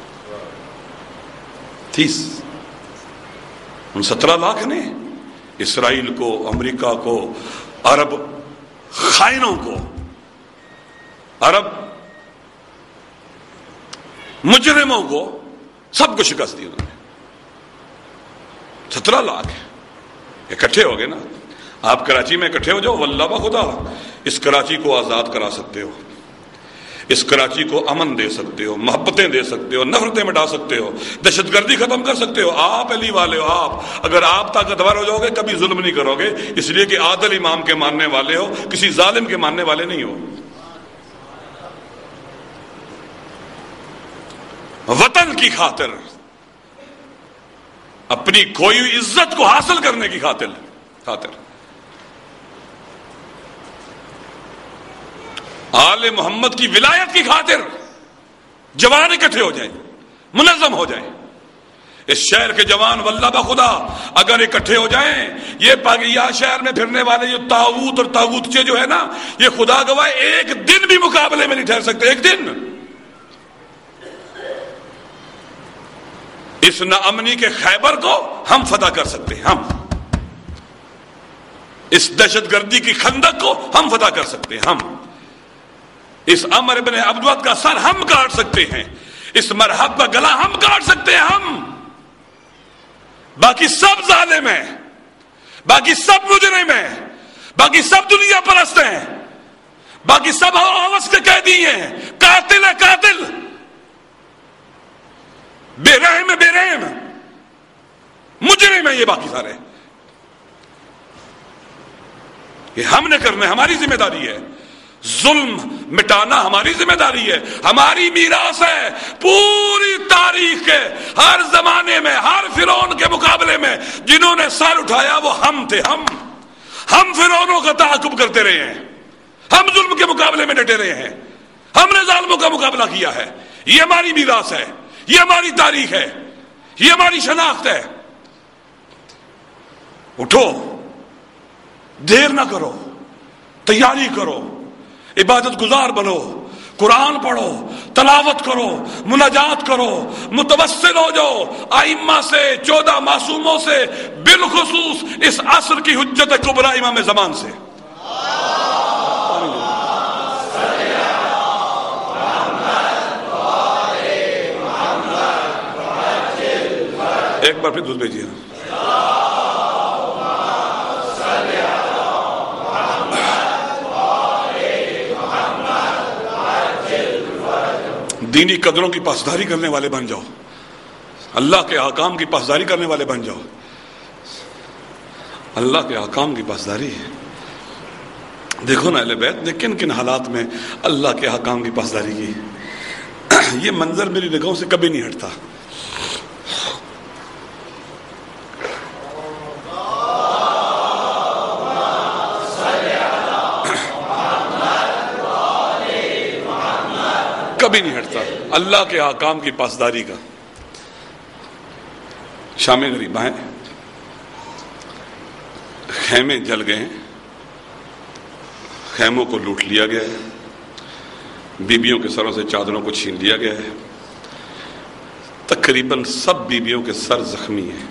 تیس. ان سترہ لاکھ نے اسرائیل کو، امریکہ کو، عرب خائنوں کو، عرب مجرموں کو، سب کو شکست دی. انہوں نے سترہ لاکھ اکٹھے ہو گئے نا. آپ کراچی میں اکٹھے ہو جاؤ، واللہ بخدا اس کراچی کو آزاد کرا سکتے ہو. اس کراچی کو امن دے سکتے ہو، محبتیں دے سکتے ہو، نفرتیں مٹا سکتے ہو، دہشت گردی ختم کر سکتے ہو، آپ علی والے ہو۔ آپ اگر آپ طاقتور ہو جاؤ گے کبھی ظلم نہیں کرو گے، اس لیے کہ عادل امام کے ماننے والے ہو، کسی ظالم کے ماننے والے نہیں ہو۔ وطن کی خاطر، اپنی کھوئی ہوئی عزت کو حاصل کرنے کی خاطر خاطر آل محمد کی ولایت کی خاطر جوان اکٹھے ہو جائیں، منظم ہو جائیں۔ اس شہر کے جوان واللہ بخدا اگر اکٹھے ہو جائیں، یہ پاگیا شہر میں پھرنے والے یہ طاغوت اور طاغوتچے جو ہے نا، یہ خدا گواہ ایک دن بھی مقابلے میں نہیں ٹھہر سکتے، ایک دن۔ اس ناامنی کے خیبر کو ہم فتح کر سکتے ہیں، ہم اس دہشت گردی کی خندق کو ہم فتح کر سکتے ہیں، ہم اس عمر ابن عبدود کا سر ہم کاٹ سکتے ہیں، اس مرحب کا گلا ہم کاٹ سکتے ہیں، ہم۔ باقی سب ظالم ہیں، باقی سب مجرم ہیں، باقی سب دنیا پرست ہیں، باقی سب ہوس کے قیدی ہیں، قاتل ہے قاتل، بے رحم ہے بے رحم، مجرم ہے یہ باقی سارے۔ یہ ہم نے کرنا ہے، ہماری ذمہ داری ہے، ظلم مٹانا ہماری ذمہ داری ہے، ہماری میراث ہے۔ پوری تاریخ کے ہر زمانے میں، ہر فرعون کے مقابلے میں جنہوں نے سر اٹھایا وہ ہم تھے، ہم ہم فرعونوں کا تعاقب کرتے رہے ہیں، ہم ظلم کے مقابلے میں ڈٹے رہے ہیں، ہم نے ظالموں کا مقابلہ کیا ہے۔ یہ ہماری میراث ہے، یہ ہماری تاریخ ہے، یہ ہماری شناخت ہے۔ اٹھو، دیر نہ کرو، تیاری کرو، عبادت گزار بنو، قرآن پڑھو، تلاوت کرو، مناجات کرو، متوسل ہو جاؤ ائمہ سے، چودہ معصوموں سے، بالخصوص اس عصر کی حجت کبریٰ امام زمان سے۔ ایک بار پھر دودھ بھیجیے۔ دینی قدروں کی پاسداری کرنے والے بن جاؤ، اللہ کے احکام کی پاسداری کرنے والے بن جاؤ۔ اللہ کے احکام کی پاسداری ہے۔ دیکھو نا اہل بیت نے کن کن حالات میں اللہ کے احکام کی پاسداری کی۔ یہ منظر میری نگاہوں سے کبھی نہیں ہٹتا۔ کبھی نہیں ہٹتا اللہ کے احکام کی پاسداری کا۔ شام غریب ہیں، خیمے جل گئے، خیموں کو لوٹ لیا گیا ہے، بیبیوں کے سروں سے چادروں کو چھین لیا گیا ہے، تقریباً سب بیبیوں کے سر زخمی ہیں۔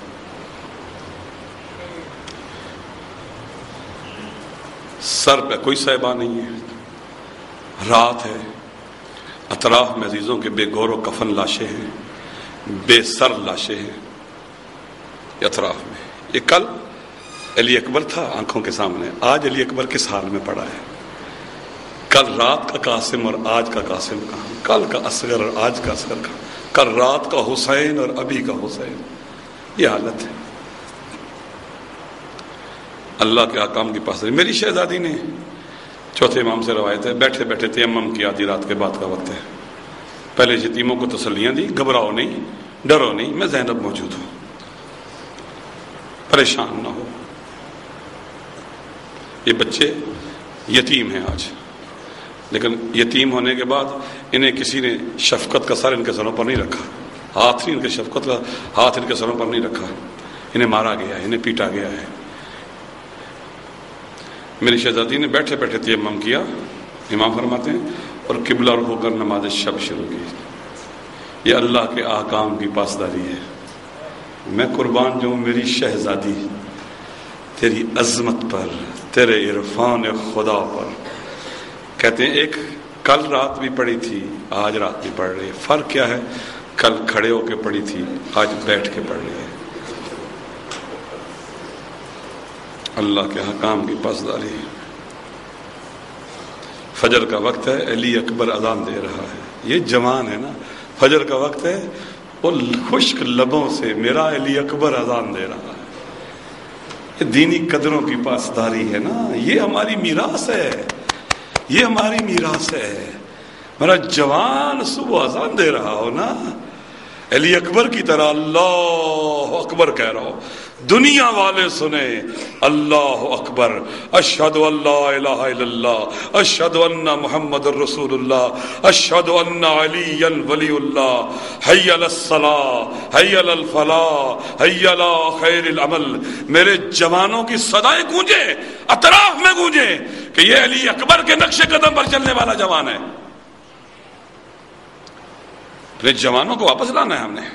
سر پہ کوئی صحبہ نہیں ہے، رات ہے، اطراف میں عزیزوں کے بے گور و کفن لاشیں ہیں، بے سر لاشیں ہیں اطراف میں۔ یہ کل علی اکبر تھا آنکھوں کے سامنے، آج علی اکبر کس حال میں پڑا ہے؟ کل رات کا قاسم اور آج کا قاسم کہاں؟ کل کا اصغر اور آج کا اصغر کہاں؟ کل رات کا حسین اور ابھی کا حسین۔ یہ حالت ہے۔ اللہ کے احکام کی پاسداری۔ میری شہزادی نے، چوتھے امام سے روایت ہے، بیٹھے بیٹھے تیمم کی، آدھی رات کے بعد کا وقت ہے، پہلے یتیموں کو تسلیاں دی، گھبراؤ نہیں، ڈرو نہیں، میں زینب موجود ہوں، پریشان نہ ہو۔ یہ بچے یتیم ہیں آج، لیکن یتیم ہونے کے بعد انہیں کسی نے شفقت کا سر ان کے سروں پر نہیں رکھا، ہاتھ نہیں ان کے شفقت کا ہاتھ ان کے سروں پر نہیں رکھا، انہیں مارا گیا ہے، انہیں پیٹا گیا ہے۔ میری شہزادی نے بیٹھے بیٹھے تیمم کیا، امام فرماتے ہیں، اور قبلہ رخ ہو کر نماز شب شروع کی۔ یہ اللہ کے احکام کی پاسداری ہے۔ میں قربان جاؤں میری شہزادی تیری عظمت پر، تیرے عرفان خدا پر۔ کہتے ہیں ایک کل رات بھی پڑھی تھی، آج رات بھی پڑھ رہی ہے۔ فرق کیا ہے؟ کل کھڑے ہو کے پڑھی تھی، آج بیٹھ کے پڑھ رہی ہے۔ اللہ کے حکام کی پاسداری۔ فجر کا وقت ہے، علی اکبر اذان دے رہا ہے. یہ جوان ہے نا، فجر کا وقت ہے، وہ خشک لبوں سے میرا علی اکبر اذان دے رہا ہے. یہ دینی قدروں کی پاسداری ہے نا، یہ ہماری میراث ہے، یہ ہماری میراث ہے. میرا جوان صبح اذان دے رہا ہو نا، علی اکبر کی طرح اللہ اکبر کہہ رہا ہو، دنیا والے سنیں اللہ اکبر، اشہد ان لا الہ الا اللہ، اشہد ان محمد الرسول اللہ، اشہد ان علی ولی اللہ، حی علی الصلاۃ، حی علی الفلاح، حی علی خیر العمل. میرے جوانوں کی صدائیں گونجیں، اطراف میں گونجیں کہ یہ علی اکبر کے نقش قدم پر چلنے والا جوان ہے. اپنے جوانوں کو واپس لانا ہے ہم نے.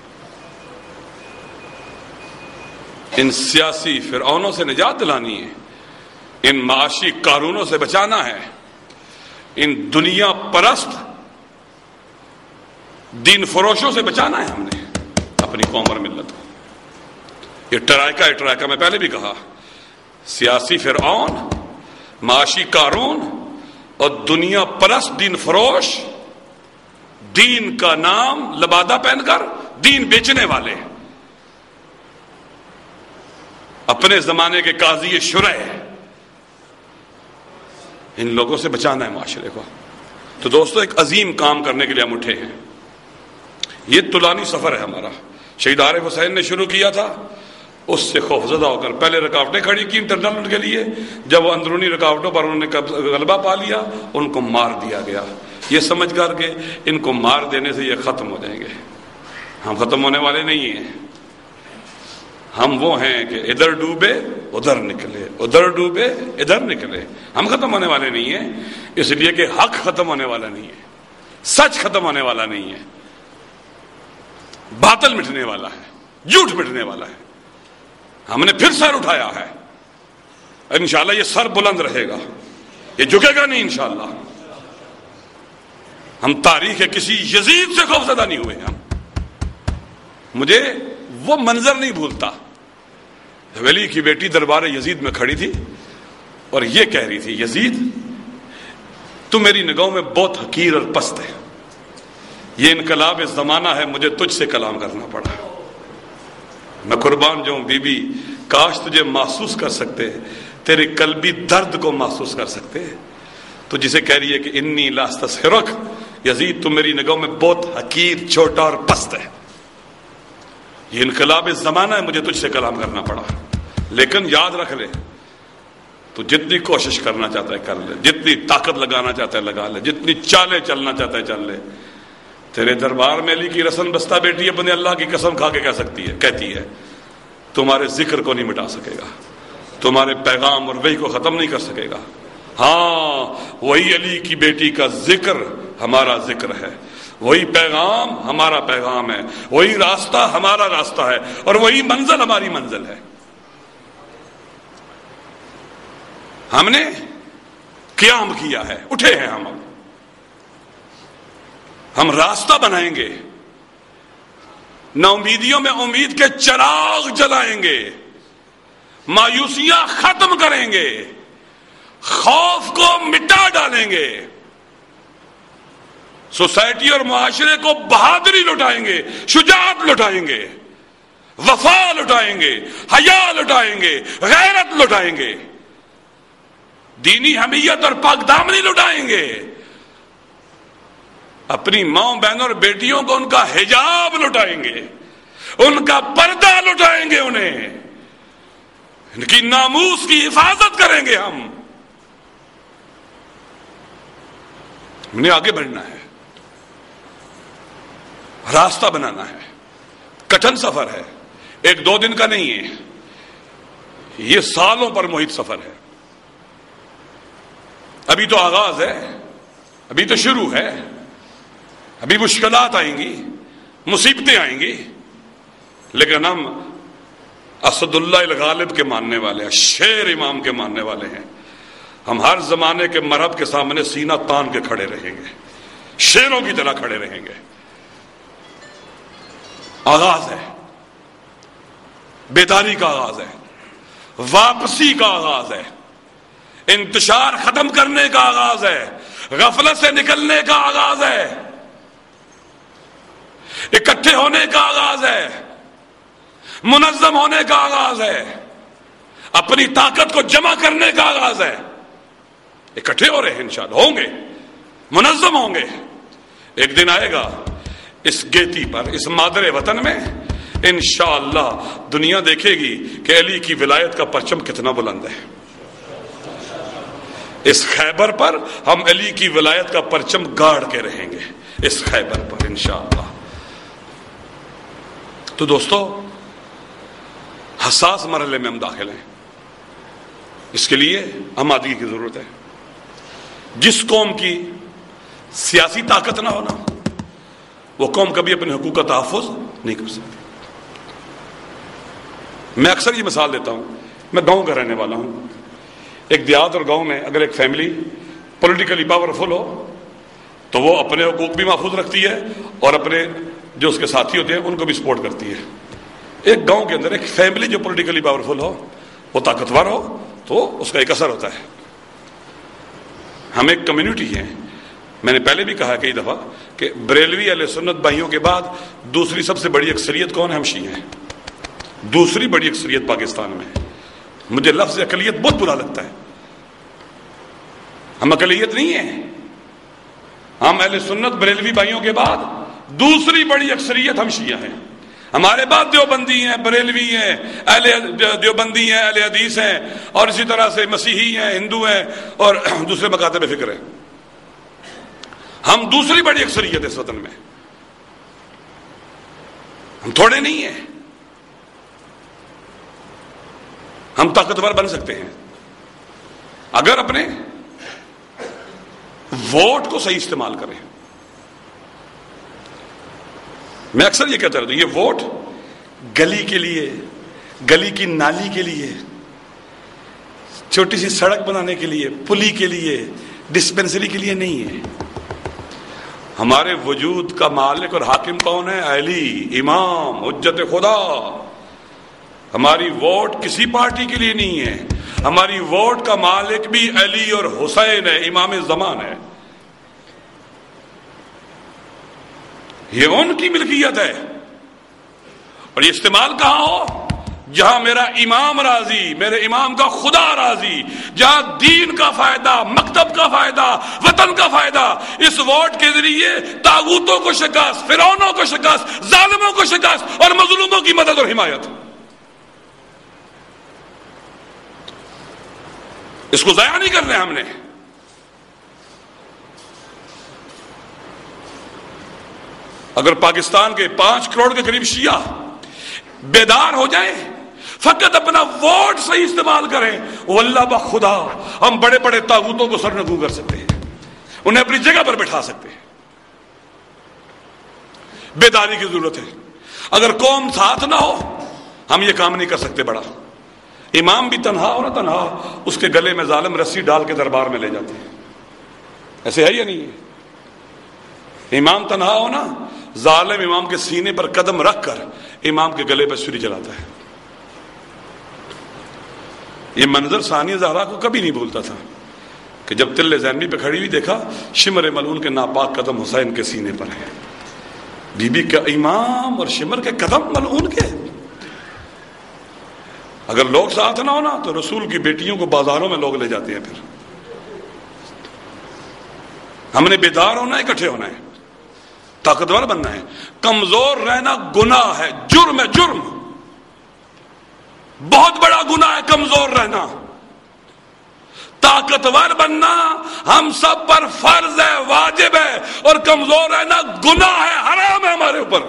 ان سیاسی فرعونوں سے نجات دلانی ہے، ان معاشی قارونوں سے بچانا ہے، ان دنیا پرست دین فروشوں سے بچانا ہے ہم نے اپنی قوم اور ملت کو. یہ ٹرائکا ہے ٹرائکا میں پہلے بھی کہا، سیاسی فرعون، معاشی قارون اور دنیا پرست دین فروش، دین کا نام لبادہ پہن کر دین بیچنے والے، اپنے زمانے کے قاضی شرع، ان لوگوں سے بچانا ہے معاشرے کو. تو دوستو ایک عظیم کام کرنے کے لیے ہم اٹھے ہیں. یہ طولانی سفر ہے ہمارا. شہید عارف حسین نے شروع کیا تھا، اس سے خوفزدہ ہو کر پہلے رکاوٹیں کھڑی کی انٹرنل کے لیے، جب وہ اندرونی رکاوٹوں پر انہوں نے غلبہ پا لیا، ان کو مار دیا گیا، یہ سمجھ کر کے ان کو مار دینے سے یہ ختم ہو جائیں گے. ہم ختم ہونے والے نہیں ہیں. ہم وہ ہیں کہ ادھر ڈوبے ادھر نکلے، ادھر ڈوبے ادھر نکلے. ہم ختم ہونے والے نہیں ہیں، اس لیے کہ حق ختم ہونے والا نہیں ہے، سچ ختم ہونے والا نہیں ہے، باطل مٹنے والا ہے، جھوٹ مٹنے والا ہے. ہم نے پھر سر اٹھایا ہے، انشاءاللہ یہ سر بلند رہے گا، یہ جھکے گا نہیں انشاءاللہ. ہم تاریخ کسی یزید سے خوفزدہ نہیں ہوئے. ہم مجھے وہ منظر نہیں بھولتا، ولی کی بیٹی دربار یزید میں کھڑی تھی اور یہ کہہ رہی تھی، یزید تو میری نگاہوں میں بہت حقیر اور پست ہے، یہ انقلاب زمانہ ہے، مجھے تجھ سے کلام کرنا پڑا. میں قربان جاؤں بی بی، کاش تجھے محسوس کر سکتے، تیرے قلبی درد کو محسوس کر سکتے. تو جسے کہہ رہی ہے کہ انی لا استسخرک، یزید تم میری نگاہوں میں بہت حقیر، چھوٹا اور پست ہے، یہ انقلاب زمانہ ہے، مجھے تجھ سے کلام کرنا پڑا. لیکن یاد رکھ لے، تو جتنی کوشش کرنا چاہتا ہے کر لے، جتنی طاقت لگانا چاہتا ہے لگا لے، جتنی چالیں چلنا چاہتا ہے چل لے. تیرے دربار میں علی کی رسن بستہ بیٹی اپنے اللہ کی قسم کھا کے کہہ سکتی ہے، کہتی ہے تمہارے ذکر کو نہیں مٹا سکے گا، تمہارے پیغام اور وحی کو ختم نہیں کر سکے گا. ہاں وہی علی کی بیٹی کا ذکر ہمارا ذکر ہے، وہی پیغام ہمارا پیغام ہے، وہی راستہ ہمارا راستہ ہے، اور وہی منزل ہماری منزل ہے. ہم نے قیام کیا ہے، اٹھے ہیں ہم. اب ہم راستہ بنائیں گے، نا امیدیوں میں امید کے چراغ جلائیں گے، مایوسیاں ختم کریں گے، خوف کو مٹا ڈالیں گے، سوسائٹی اور معاشرے کو بہادری لٹائیں گے، شجاعت لٹائیں گے، وفا لٹائیں گے، حیا لٹائیں گے، غیرت لٹائیں گے، دینی حمیت اور پاک دامنی لٹائیں گے، اپنی ماں بہنوں اور بیٹیوں کو ان کا حجاب لٹائیں گے، ان کا پردہ لٹائیں گے، انہیں ان کی ناموس کی حفاظت کریں گے. ہم ہم نے آگے بڑھنا ہے، راستہ بنانا ہے. کٹھن سفر ہے، ایک دو دن کا نہیں ہے، یہ سالوں پر محیط سفر ہے. ابھی تو آغاز ہے، ابھی تو شروع ہے، ابھی مشکلات آئیں گی، مصیبتیں آئیں گی، لیکن ہم اسد اللہ الغالب کے ماننے والے ہیں، شیر امام کے ماننے والے ہیں. ہم ہر زمانے کے مرحب کے سامنے سینہ تان کے کھڑے رہیں گے، شیروں کی طرح کھڑے رہیں گے. آغاز ہے، بیداری کا آغاز ہے، واپسی کا آغاز ہے، انتشار ختم کرنے کا آغاز ہے، غفلت سے نکلنے کا آغاز ہے، اکٹھے ہونے کا آغاز ہے، منظم ہونے کا آغاز ہے، اپنی طاقت کو جمع کرنے کا آغاز ہے. اکٹھے ہو رہے ہیں، انشاءاللہ ہوں گے، منظم ہوں گے. ایک دن آئے گا اس گیتی پر، اس مادر وطن میں انشاءاللہ دنیا دیکھے گی کہ علی کی ولایت کا پرچم کتنا بلند ہے. اس خیبر پر ہم علی کی ولایت کا پرچم گاڑ کے رہیں گے، اس خیبر پر انشاءاللہ. تو دوستو، حساس مرحلے میں ہم داخل ہیں. اس کے لیے آمادگی کی ضرورت ہے. جس قوم کی سیاسی طاقت نہ ہونا، وہ قوم کبھی اپنے حقوق کا تحفظ نہیں کر سکتی. میں اکثر یہ مثال دیتا ہوں، میں گاؤں کا رہنے والا ہوں. ایک دیہات اور گاؤں میں اگر ایک فیملی پولیٹیکلی پاورفل ہو تو وہ اپنے حقوق بھی محفوظ رکھتی ہے اور اپنے جو اس کے ساتھی ہوتے ہیں ان کو بھی سپورٹ کرتی ہے. ایک گاؤں کے اندر ایک فیملی جو پولیٹیکلی پاورفل ہو، وہ طاقتور ہو، تو اس کا ایک اثر ہوتا ہے. ہم ایک کمیونٹی ہیں. میں نے پہلے بھی کہا کئی دفعہ کہ بریلوی اہل سنت بھائیوں کے بعد دوسری سب سے بڑی اکثریت کون ہے؟ ہم شیعہ ہیں. دوسری بڑی اکثریت پاکستان میں. مجھے لفظ اقلیت بہت برا لگتا ہے. ہم اقلیت نہیں ہیں. ہم اہل سنت بریلوی بھائیوں کے بعد دوسری بڑی اکثریت ہم شیعہ ہیں. ہمارے بعد دیوبندی ہیں، بریلوی ہیں، اہل دیوبندی ہیں، اہل حدیث ہیں، اور اسی طرح سے مسیحی ہیں، ہندو ہیں، اور دوسرے مکاتب فکر ہیں. ہم دوسری بڑی اکثریت اس وطن میں. ہم تھوڑے نہیں ہیں. ہم طاقتور بن سکتے ہیں اگر اپنے ووٹ کو صحیح استعمال کریں. میں اکثر یہ کہتا رہتا ہوں، یہ ووٹ گلی کے لیے، گلی کی نالی کے لیے، چھوٹی سی سڑک بنانے کے لیے، پلی کے لیے، ڈسپنسری کے لیے نہیں ہے. ہمارے وجود کا مالک اور حاکم کون ہے؟ علی، امام، حجت خدا. ہماری ووٹ کسی پارٹی کے لیے نہیں ہے. ہماری ووٹ کا مالک بھی علی اور حسین ہے، امام زمان ہے. یہ ان کی ملکیت ہے. اور یہ استعمال کہاں ہو؟ جہاں میرا امام راضی، میرے امام کا خدا راضی، جہاں دین کا فائدہ، مکتب کا فائدہ، وطن کا فائدہ. اس ووٹ کے ذریعے طاغوتوں کو شکست، فرعونوں کو شکست، ظالموں کو شکست اور مظلوموں کی مدد اور حمایت. اس کو ضائع نہیں کرنا ہے ہم نے. اگر پاکستان کے پانچ کروڑ کے قریب شیعہ بیدار ہو جائیں، فقط اپنا ووٹ صحیح استعمال کریں، واللہ بخدا ہم بڑے بڑے طاغوتوں کو سرنگوں کر سکتے ہیں، انہیں اپنی جگہ پر بٹھا سکتے ہیں. بیداری کی ضرورت ہے. اگر قوم ساتھ نہ ہو ہم یہ کام نہیں کر سکتے. بڑا امام بھی تنہا ہو نا، تنہا اس کے گلے میں ظالم رسی ڈال کے دربار میں لے جاتے ہیں. ایسے ہے یا نہیں ہے؟ امام تنہا ہو نا، ظالم امام کے سینے پر قدم رکھ کر امام کے گلے پر چھری چلاتا ہے. یہ منظر ثانیہ زہرا کو کبھی نہیں بھولتا تھا کہ جب تل زینبی پہ کھڑی ہوئی دیکھا شمر ملعون کے ناپاک قدم حسین کے سینے پر ہیں. بی بی کا امام اور شمر کے قدم ملعون کے. اگر لوگ ساتھ نہ ہونا تو رسول کی بیٹیوں کو بازاروں میں لوگ لے جاتے ہیں. پھر ہم نے بیدار ہونا ہے، اکٹھے ہونا ہے، طاقتور بننا ہے. کمزور رہنا گناہ ہے، جرم ہے، جرم بہت بڑا گناہ ہے کمزور رہنا. طاقتور بننا ہم سب پر فرض ہے، واجب ہے، اور کمزور رہنا گناہ ہے، حرام ہے ہمارے اوپر.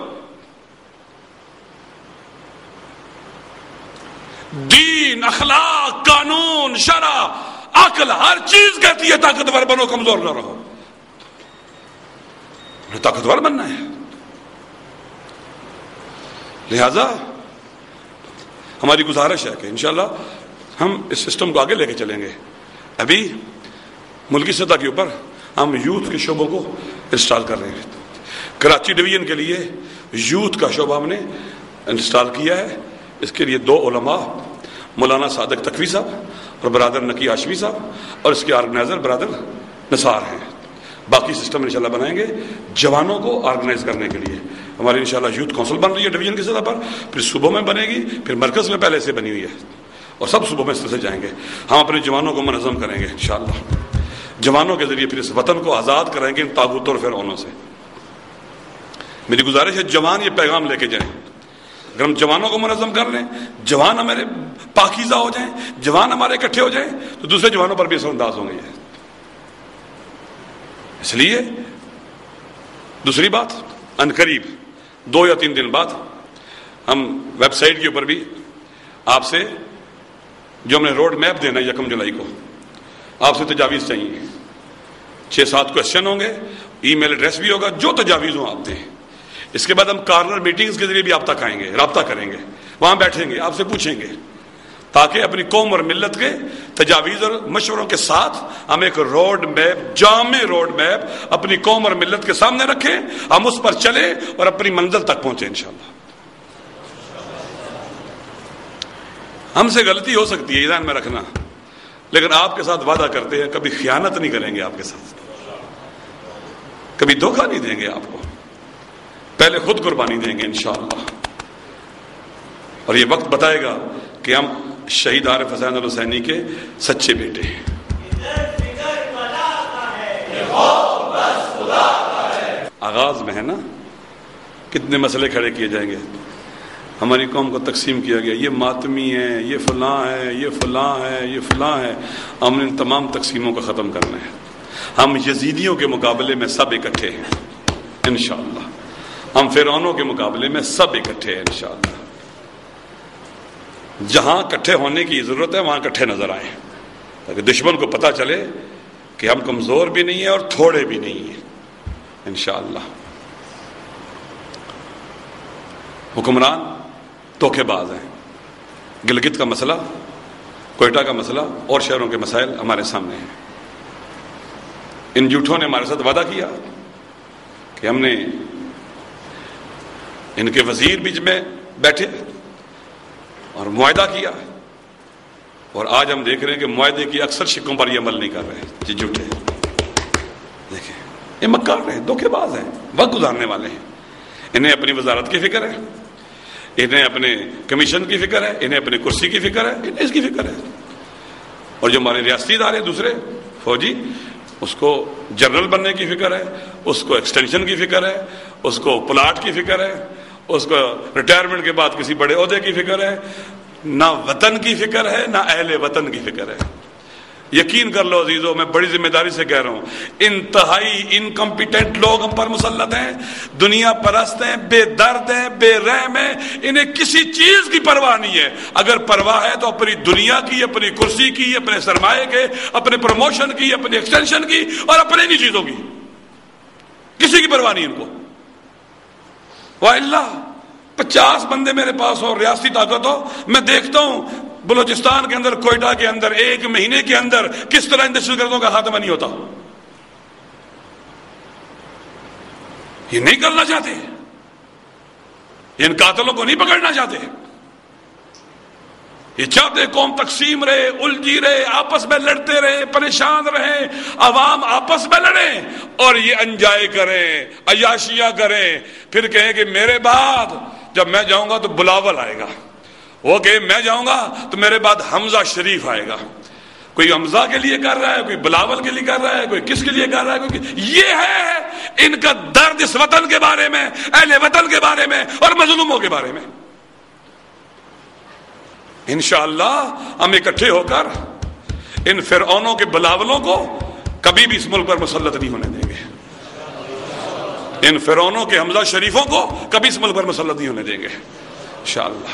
دین، اخلاق، قانون، شرع، عقل، ہر چیز کہتی ہے طاقتور بنو، کمزور نہ رہو. طاقتور بننا ہے. لہذا ہماری گزارش ہے کہ انشاءاللہ ہم اس سسٹم کو آگے لے کے چلیں گے. ابھی ملکی سطح کے اوپر ہم یوتھ کے شعبوں کو انسٹال کر رہے ہیں. کراچی ڈویژن کے لیے یوتھ کا شعبہ ہم نے انسٹال کیا ہے. اس کے لیے دو علماء، مولانا صادق تقوی صاحب اور برادر نکی ہاشمی صاحب اور اس کے آرگنائزر برادر نثار ہیں. باقی سسٹم انشاءاللہ بنائیں گے جوانوں کو آرگنائز کرنے کے لیے. ہماری انشاءاللہ یوتھ کونسل بن رہی ہے ڈویژن کی سطح پر, پھر صوبوں میں بنے گی, پھر مرکز میں پہلے سے بنی ہوئی ہے, اور سب صوبوں میں اس طرح سے جائیں گے. ہم اپنے جوانوں کو منظم کریں گے انشاءاللہ. جوانوں کے ذریعے پھر اس وطن کو آزاد کریں گے ان طاغوتوں اور فرعونوں سے. میری گزارش ہے جوان یہ پیغام لے کے جائیں. اگر ہم جوانوں کو منظم کر لیں, جوان ہمارے پاکیزہ ہو جائیں, جوان ہمارے اکٹھے ہو جائیں, تو دوسرے جوانوں پر بھی اثر انداز ہوں گے. اس لیے دوسری بات, ان قریب دو یا تین دن بعد ہم ویب سائٹ کے اوپر بھی آپ سے جو ہم نے روڈ میپ دینا ہے یکم جولائی کو, آپ سے تجاویز چاہیے. چھ سات کوشچن ہوں گے, ای میل ایڈریس بھی ہوگا, جو تجاویز ہوں آپ دیں. اس کے بعد ہم کارنر میٹنگز کے ذریعے بھی آپ تک آئیں گے, رابطہ کریں گے, وہاں بیٹھیں گے, آپ سے پوچھیں گے, تاکہ اپنی قوم اور ملت کے تجاویز اور مشوروں کے ساتھ ہم ایک روڈ میپ, جامع روڈ میپ اپنی قوم اور ملت کے سامنے رکھیں, ہم اس پر چلیں اور اپنی منزل تک پہنچیں انشاءاللہ. ہم سے غلطی ہو سکتی ہے, ذہن میں رکھنا, لیکن آپ کے ساتھ وعدہ کرتے ہیں کبھی خیانت نہیں کریں گے آپ کے ساتھ, کبھی دھوکہ نہیں دیں گے آپ کو, پہلے خود قربانی دیں گے انشاءاللہ. اور یہ وقت بتائے گا کہ ہم شہید عارف حسین الحسینی کے سچے بیٹے ہیں. آغاز میں ہے نا, کتنے مسئلے کھڑے کیے جائیں گے. ہماری قوم کو تقسیم کیا گیا, یہ ماتمی ہے, یہ فلاں ہے, یہ فلاں ہے, یہ فلاں ہے. ہم نے ان تمام تقسیموں کو ختم کرنا ہے. ہم یزیدیوں کے مقابلے میں سب اکٹھے ہیں انشاءاللہ. ہم فرعونوں کے مقابلے میں سب اکٹھے ہیں انشاءاللہ. جہاں اکٹھے ہونے کی ضرورت ہے وہاں اکٹھے نظر آئیں, تاکہ دشمن کو پتہ چلے کہ ہم کمزور بھی نہیں ہیں اور تھوڑے بھی نہیں ہیں انشاءاللہ. حکمران دھوکے باز ہیں. گلگت کا مسئلہ, کوئٹہ کا مسئلہ اور شہروں کے مسائل ہمارے سامنے ہیں. ان جھوٹوں نے ہمارے ساتھ وعدہ کیا کہ ہم نے, ان کے وزیر بیچ میں بیٹھے اور معاہدہ کیا, اور آج ہم دیکھ رہے ہیں کہ معاہدے کی اکثر شکوں پر یہ عمل نہیں کر رہے. جی جھوٹے دیکھیں, یہ مکار ہیں, دھوکے باز ہیں, وقت گزارنے والے ہیں. انہیں اپنی وزارت کی فکر ہے, انہیں اپنے کمیشن کی فکر ہے, انہیں اپنی کرسی کی فکر ہے, انہیں اس کی فکر ہے. اور جو ہمارے ریاستی ادارے دوسرے فوجی, اس کو جنرل بننے کی فکر ہے, اس کو ایکسٹینشن کی فکر ہے, اس کو پلاٹ کی فکر ہے, اس کو ریٹائرمنٹ کے بعد کسی بڑے عہدے کی فکر ہے. نہ وطن کی فکر ہے, نہ اہل وطن کی فکر ہے. یقین کر لو عزیزو, میں بڑی ذمہ داری سے کہہ رہا ہوں, انتہائی انکمپیٹنٹ لوگ ہم پر مسلط ہیں, دنیا پرست ہیں, بے درد ہیں, بے رحم ہیں. انہیں کسی چیز کی پرواہ نہیں ہے. اگر پرواہ ہے تو اپنی دنیا کی, اپنی کرسی کی, اپنے سرمایے کے, اپنے پروموشن کی, اپنی ایکسٹینشن کی, اور اپنے انہی چیزوں کی. کسی کی پرواہ نہیں ان کو. وَإِلَّا پچاس بندے میرے پاس ہو, ریاستی طاقت ہو, میں دیکھتا ہوں بلوچستان کے اندر, کوئٹہ کے اندر ایک مہینے کے اندر کس طرح ان دہشت گردوں کا خاتمہ نہیں ہوتا. یہ نہیں کرنا چاہتے, ان قاتلوں کو نہیں پکڑنا چاہتے. یہ چاہتے قوم تقسیم رہے, الجھی رہے, آپس میں لڑتے رہے, پریشان رہے, عوام آپس میں لڑیں اور یہ انجوائے کریں, عیاشیاں کریں. پھر کہیں کہ میرے بعد جب میں جاؤں گا تو بلاول آئے گا, وہ کہ میں جاؤں گا تو میرے بعد حمزہ شریف آئے گا. کوئی حمزہ کے لیے کر رہا ہے, کوئی بلاول کے لیے کر رہا ہے, کوئی کس کے لیے کر رہا ہے. کوئی یہ ہے ان کا درد اس وطن کے بارے میں, اہل وطن کے بارے میں اور مظلوموں کے بارے میں. انشاءاللہ ہم اکٹھے ہو کر ان فرعونوں کے بلاولوں کو کبھی بھی اس ملک پر مسلط نہیں ہونے دیں گے. ان فرعونوں کے حمزہ شریفوں کو کبھی اس ملک پر مسلط نہیں ہونے دیں گے انشاءاللہ.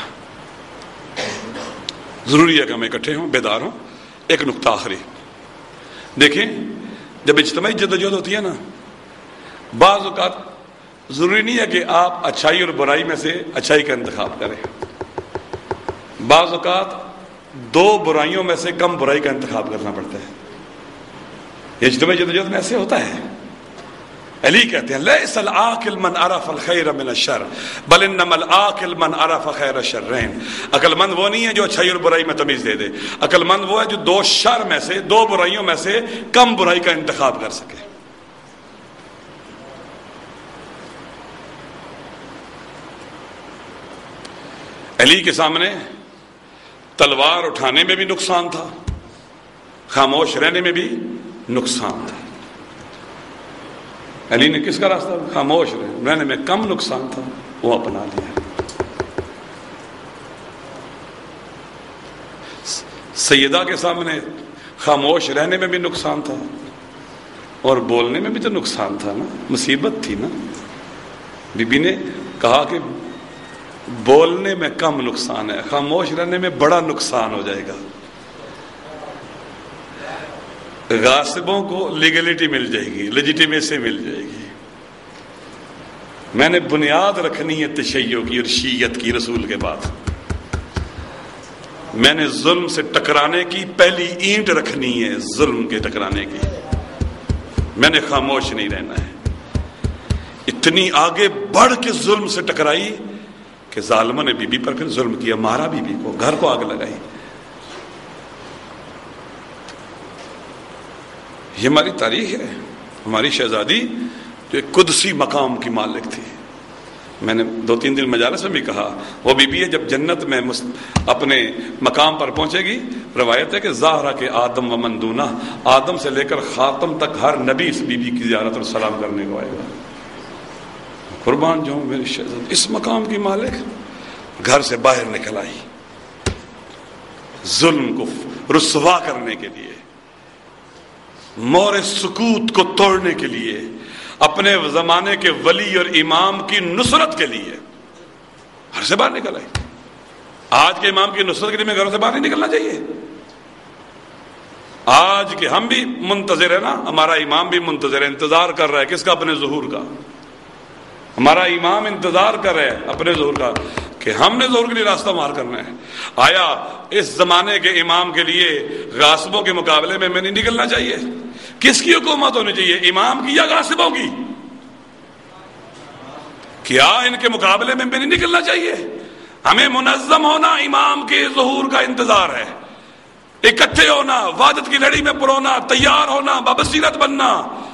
ضروری ہے کہ ہم اکٹھے ہوں, بیدار ہوں. ایک نقطہ آخری دیکھیں, جب اجتماعی جدوجہد ہوتی ہے نا, بعض اوقات ضروری نہیں ہے کہ آپ اچھائی اور برائی میں سے اچھائی کا انتخاب کریں. بعض اوقات دو برائیوں میں سے کم برائی کا انتخاب کرنا پڑتا ہے. اجتماعی جدوجہد میں ایسے ہوتا ہے, علی کہتے ہیں لیس العاقل من عرف الخیر من الشر بل انما العاقل من عرف خیر الشرین. عقل مند وہ نہیں ہے جو اچھائی اور برائی میں تمیز دے دے، عقل مند وہ ہے جو دو شر میں سے، دو برائیوں میں سے کم برائی کا انتخاب کر سکے. علی کے سامنے تلوار اٹھانے میں بھی نقصان تھا، خاموش رہنے میں بھی نقصان تھا. علی نے کس کا راستہ؟ خاموش رہنے میں کم نقصان تھا، وہ اپنا لیا. سیدہ کے سامنے خاموش رہنے میں بھی نقصان تھا اور بولنے میں بھی تو نقصان تھا نا، مصیبت تھی نا. بی بی نے کہا کہ بولنے میں کم نقصان ہے، خاموش رہنے میں بڑا نقصان ہو جائے گا. غاصبوں کو لیگلٹی مل جائے گی، لیجیٹیمیسی مل جائے گی. میں نے بنیاد رکھنی ہے تشیع کی اور شیعت کی رسول کے بعد. میں نے ظلم سے ٹکرانے کی پہلی اینٹ رکھنی ہے، ظلم کے ٹکرانے کی. میں نے خاموش نہیں رہنا ہے. اتنی آگے بڑھ کے ظلم سے ٹکرائی کہ ظالموں نے بی بی پر پھر ظلم کیا، مارا بی بی کو، گھر کو آگ لگائی. یہ ہماری تاریخ ہے. ہماری شہزادی جو ایک قدسی مقام کی مالک تھی. میں نے دو تین دن مجالس میں بھی کہا وہ بی بی ہے جب جنت میں اپنے مقام پر پہنچے گی، روایت ہے کہ زہرا کے آدم و مندونہ، آدم سے لے کر خاتم تک ہر نبی اس بی بی کی زیارت اور سلام کرنے کو آئے گا. قربان جو میری شہزادی اس مقام کی مالک گھر سے باہر نکل آئی ظلم کو رسوا کرنے کے لیے، مور سکوت کو توڑنے کے لیے، اپنے زمانے کے ولی اور امام کی نصرت کے لیے گھر سے باہر نکل آئی. آج کے امام کی نصرت کے لیے میں گھروں سے باہر نہیں نکلنا چاہیے. آج کے ہم بھی منتظر ہیں نا، ہمارا امام بھی منتظر ہے، انتظار کر رہا ہے کس کا؟ اپنے ظہور کا. ہمارا امام انتظار کر رہے ہیں اپنے ظہور کا کہ ہم نے ظہور کے لیے راستہ مار کرنا ہے. آیا اس زمانے کے امام کے لیے غاصبوں کے مقابلے میں میں نہیں نکلنا چاہیے؟ کس کی حکومت ہونی چاہیے، امام کی یا غاصبوں کی؟ کیا ان کے مقابلے میں میں نہیں نکلنا چاہیے؟ ہمیں منظم ہونا، امام کے ظہور کا انتظار ہے، اکٹھے ہونا، وحدت کی لڑی میں پرونا، تیار ہونا، بابصیرت بننا،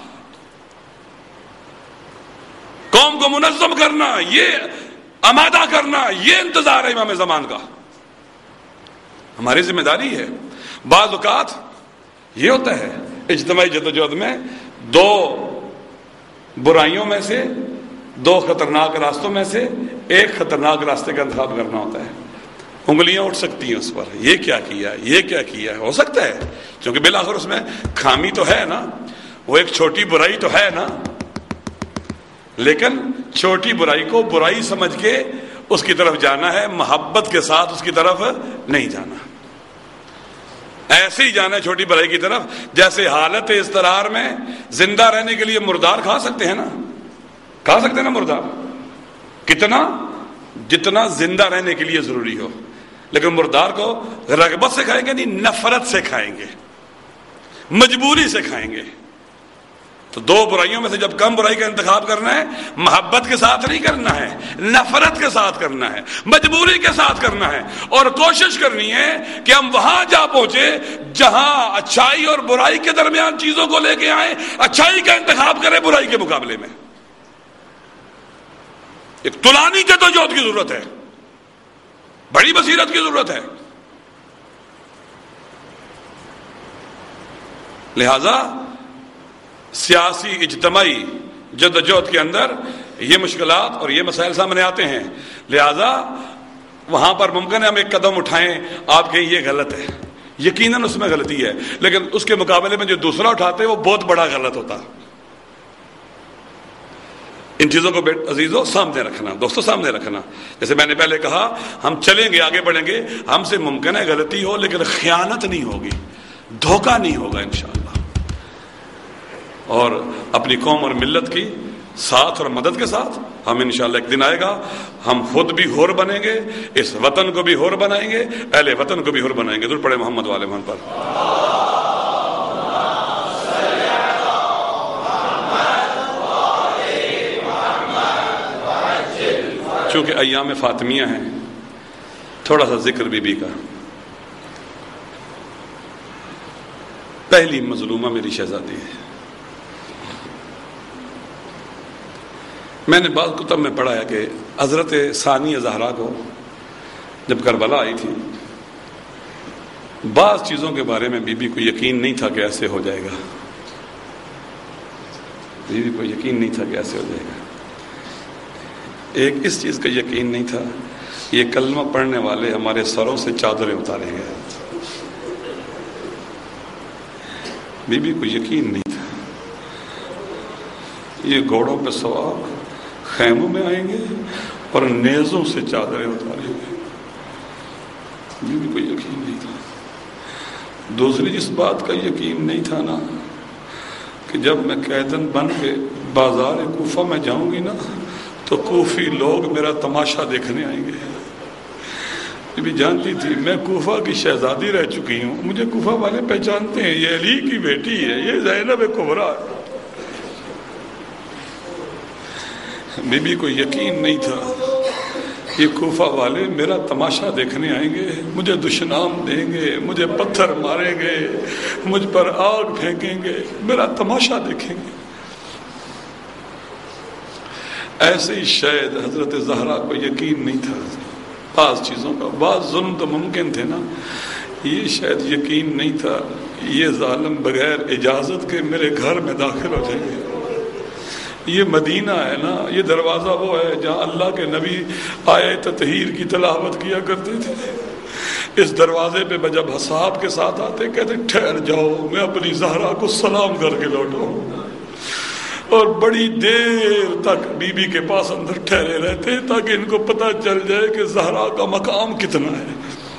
قوم کو منظم کرنا، یہ آمادہ کرنا، یہ انتظار ہے امام زمان کا. ہماری ذمہ داری ہے. بعض اوقات یہ ہوتا ہے اجتماعی جدوجہد میں دو برائیوں میں سے، دو خطرناک راستوں میں سے ایک خطرناک راستے کا انتخاب کرنا ہوتا ہے. انگلیاں اٹھ سکتی ہیں اس پر، یہ کیا کیا، یہ کیا کیا، ہو سکتا ہے کیونکہ بالآخر اس میں خامی تو ہے نا، وہ ایک چھوٹی برائی تو ہے نا. لیکن چھوٹی برائی کو برائی سمجھ کے اس کی طرف جانا ہے، محبت کے ساتھ اس کی طرف نہیں جانا. ایسے ہی جانا ہے چھوٹی برائی کی طرف جیسے حالت اضطرار میں زندہ رہنے کے لیے مردار کھا سکتے ہیں نا، کھا سکتے ہیں نا مردار، کتنا جتنا زندہ رہنے کے لیے ضروری ہو. لیکن مردار کو رغبت سے کھائیں گے نہیں، نفرت سے کھائیں گے، مجبوری سے کھائیں گے. تو دو برائیوں میں سے جب کم برائی کا انتخاب کرنا ہے، محبت کے ساتھ نہیں کرنا ہے، نفرت کے ساتھ کرنا ہے، مجبوری کے ساتھ کرنا ہے. اور کوشش کرنی ہے کہ ہم وہاں جا پہنچے جہاں اچھائی اور برائی کے درمیان چیزوں کو لے کے آئیں، اچھائی کا انتخاب کریں برائی کے مقابلے میں. ایک طولانی جدوجہد کی ضرورت ہے، بڑی بصیرت کی ضرورت ہے. لہذا سیاسی اجتماعی جدوجہد کے اندر یہ مشکلات اور یہ مسائل سامنے آتے ہیں. لہذا وہاں پر ممکن ہے ہم ایک قدم اٹھائیں، آپ کہیں یہ غلط ہے، یقیناً اس میں غلطی ہے، لیکن اس کے مقابلے میں جو دوسرا اٹھاتے ہیں وہ بہت بڑا غلط ہوتا. ان چیزوں کو عزیزوں سامنے رکھنا، دوستوں سامنے رکھنا. جیسے میں نے پہلے کہا ہم چلیں گے، آگے بڑھیں گے، ہم سے ممکن ہے غلطی ہو لیکن خیانت نہیں ہوگی، دھوکہ نہیں ہوگا انشاءاللہ. اور اپنی قوم اور ملت کی ساتھ اور مدد کے ساتھ ہم انشاءاللہ ایک دن آئے گا ہم خود بھی حور بنیں گے، اس وطن کو بھی حور بنائیں گے، اہل وطن کو بھی حور بنائیں گے. درود پڑھے محمد والے محمد پر. چونکہ ایام فاطمیہ ہیں تھوڑا سا ذکر بی بی کا. پہلی مظلومہ میری شہزادی ہے. میں نے بعض کتب میں پڑھا ہے کہ حضرت ثانیہ زہرا کو جب کربلا آئی تھی بعض چیزوں کے بارے میں بی بی کو یقین نہیں تھا کہ ایسے ہو جائے گا. بی بی کو یقین نہیں تھا کہ ایسے ہو جائے گا. ایک اس چیز کا یقین نہیں تھا یہ کلمہ پڑھنے والے ہمارے سروں سے چادریں اتاریں گے. بی بی کو یقین نہیں تھا یہ گھوڑوں پہ سوار خیموں میں آئیں گے اور نیزوں سے چادریں اتاریں گے. بی بی کو یقین نہیں تھا. دوسری اس بات کا یقین نہیں تھا نا کہ جب میں قیدن بن کے بازار کوفہ میں جاؤں گی نا تو کوفی لوگ میرا تماشا دیکھنے آئیں گے. یہ بھی جانتی تھی میں کوفہ کی شہزادی رہ چکی ہوں, مجھے کوفہ والے پہچانتے ہیں, یہ علی کی بیٹی ہے, یہ زینب کبریٰ ہے. بی بی کو یقین نہیں تھا یہ کوفہ والے میرا تماشا دیکھنے آئیں گے, مجھے دشنام دیں گے, مجھے پتھر ماریں گے, مجھ پر آگ پھینکیں گے, میرا تماشا دیکھیں گے. ایسے ہی شاید حضرت زہرا کو یقین نہیں تھا بعض چیزوں کا. بعض ظلم تو ممکن تھے نا, یہ شاید یقین نہیں تھا یہ ظالم بغیر اجازت کے میرے گھر میں داخل ہو جائیں گے. یہ مدینہ ہے نا, یہ دروازہ وہ ہے جہاں اللہ کے نبی آیت تطہیر کی تلاوت کیا کرتے تھے. اس دروازے پہ جب حساب کے ساتھ آتے کہتے ٹھہر جاؤ میں اپنی زہرا کو سلام کر کے لوٹوں, اور بڑی دیر تک بی بی کے پاس اندر ٹھہرے رہتے تاکہ ان کو پتہ چل جائے کہ زہرا کا مقام کتنا ہے.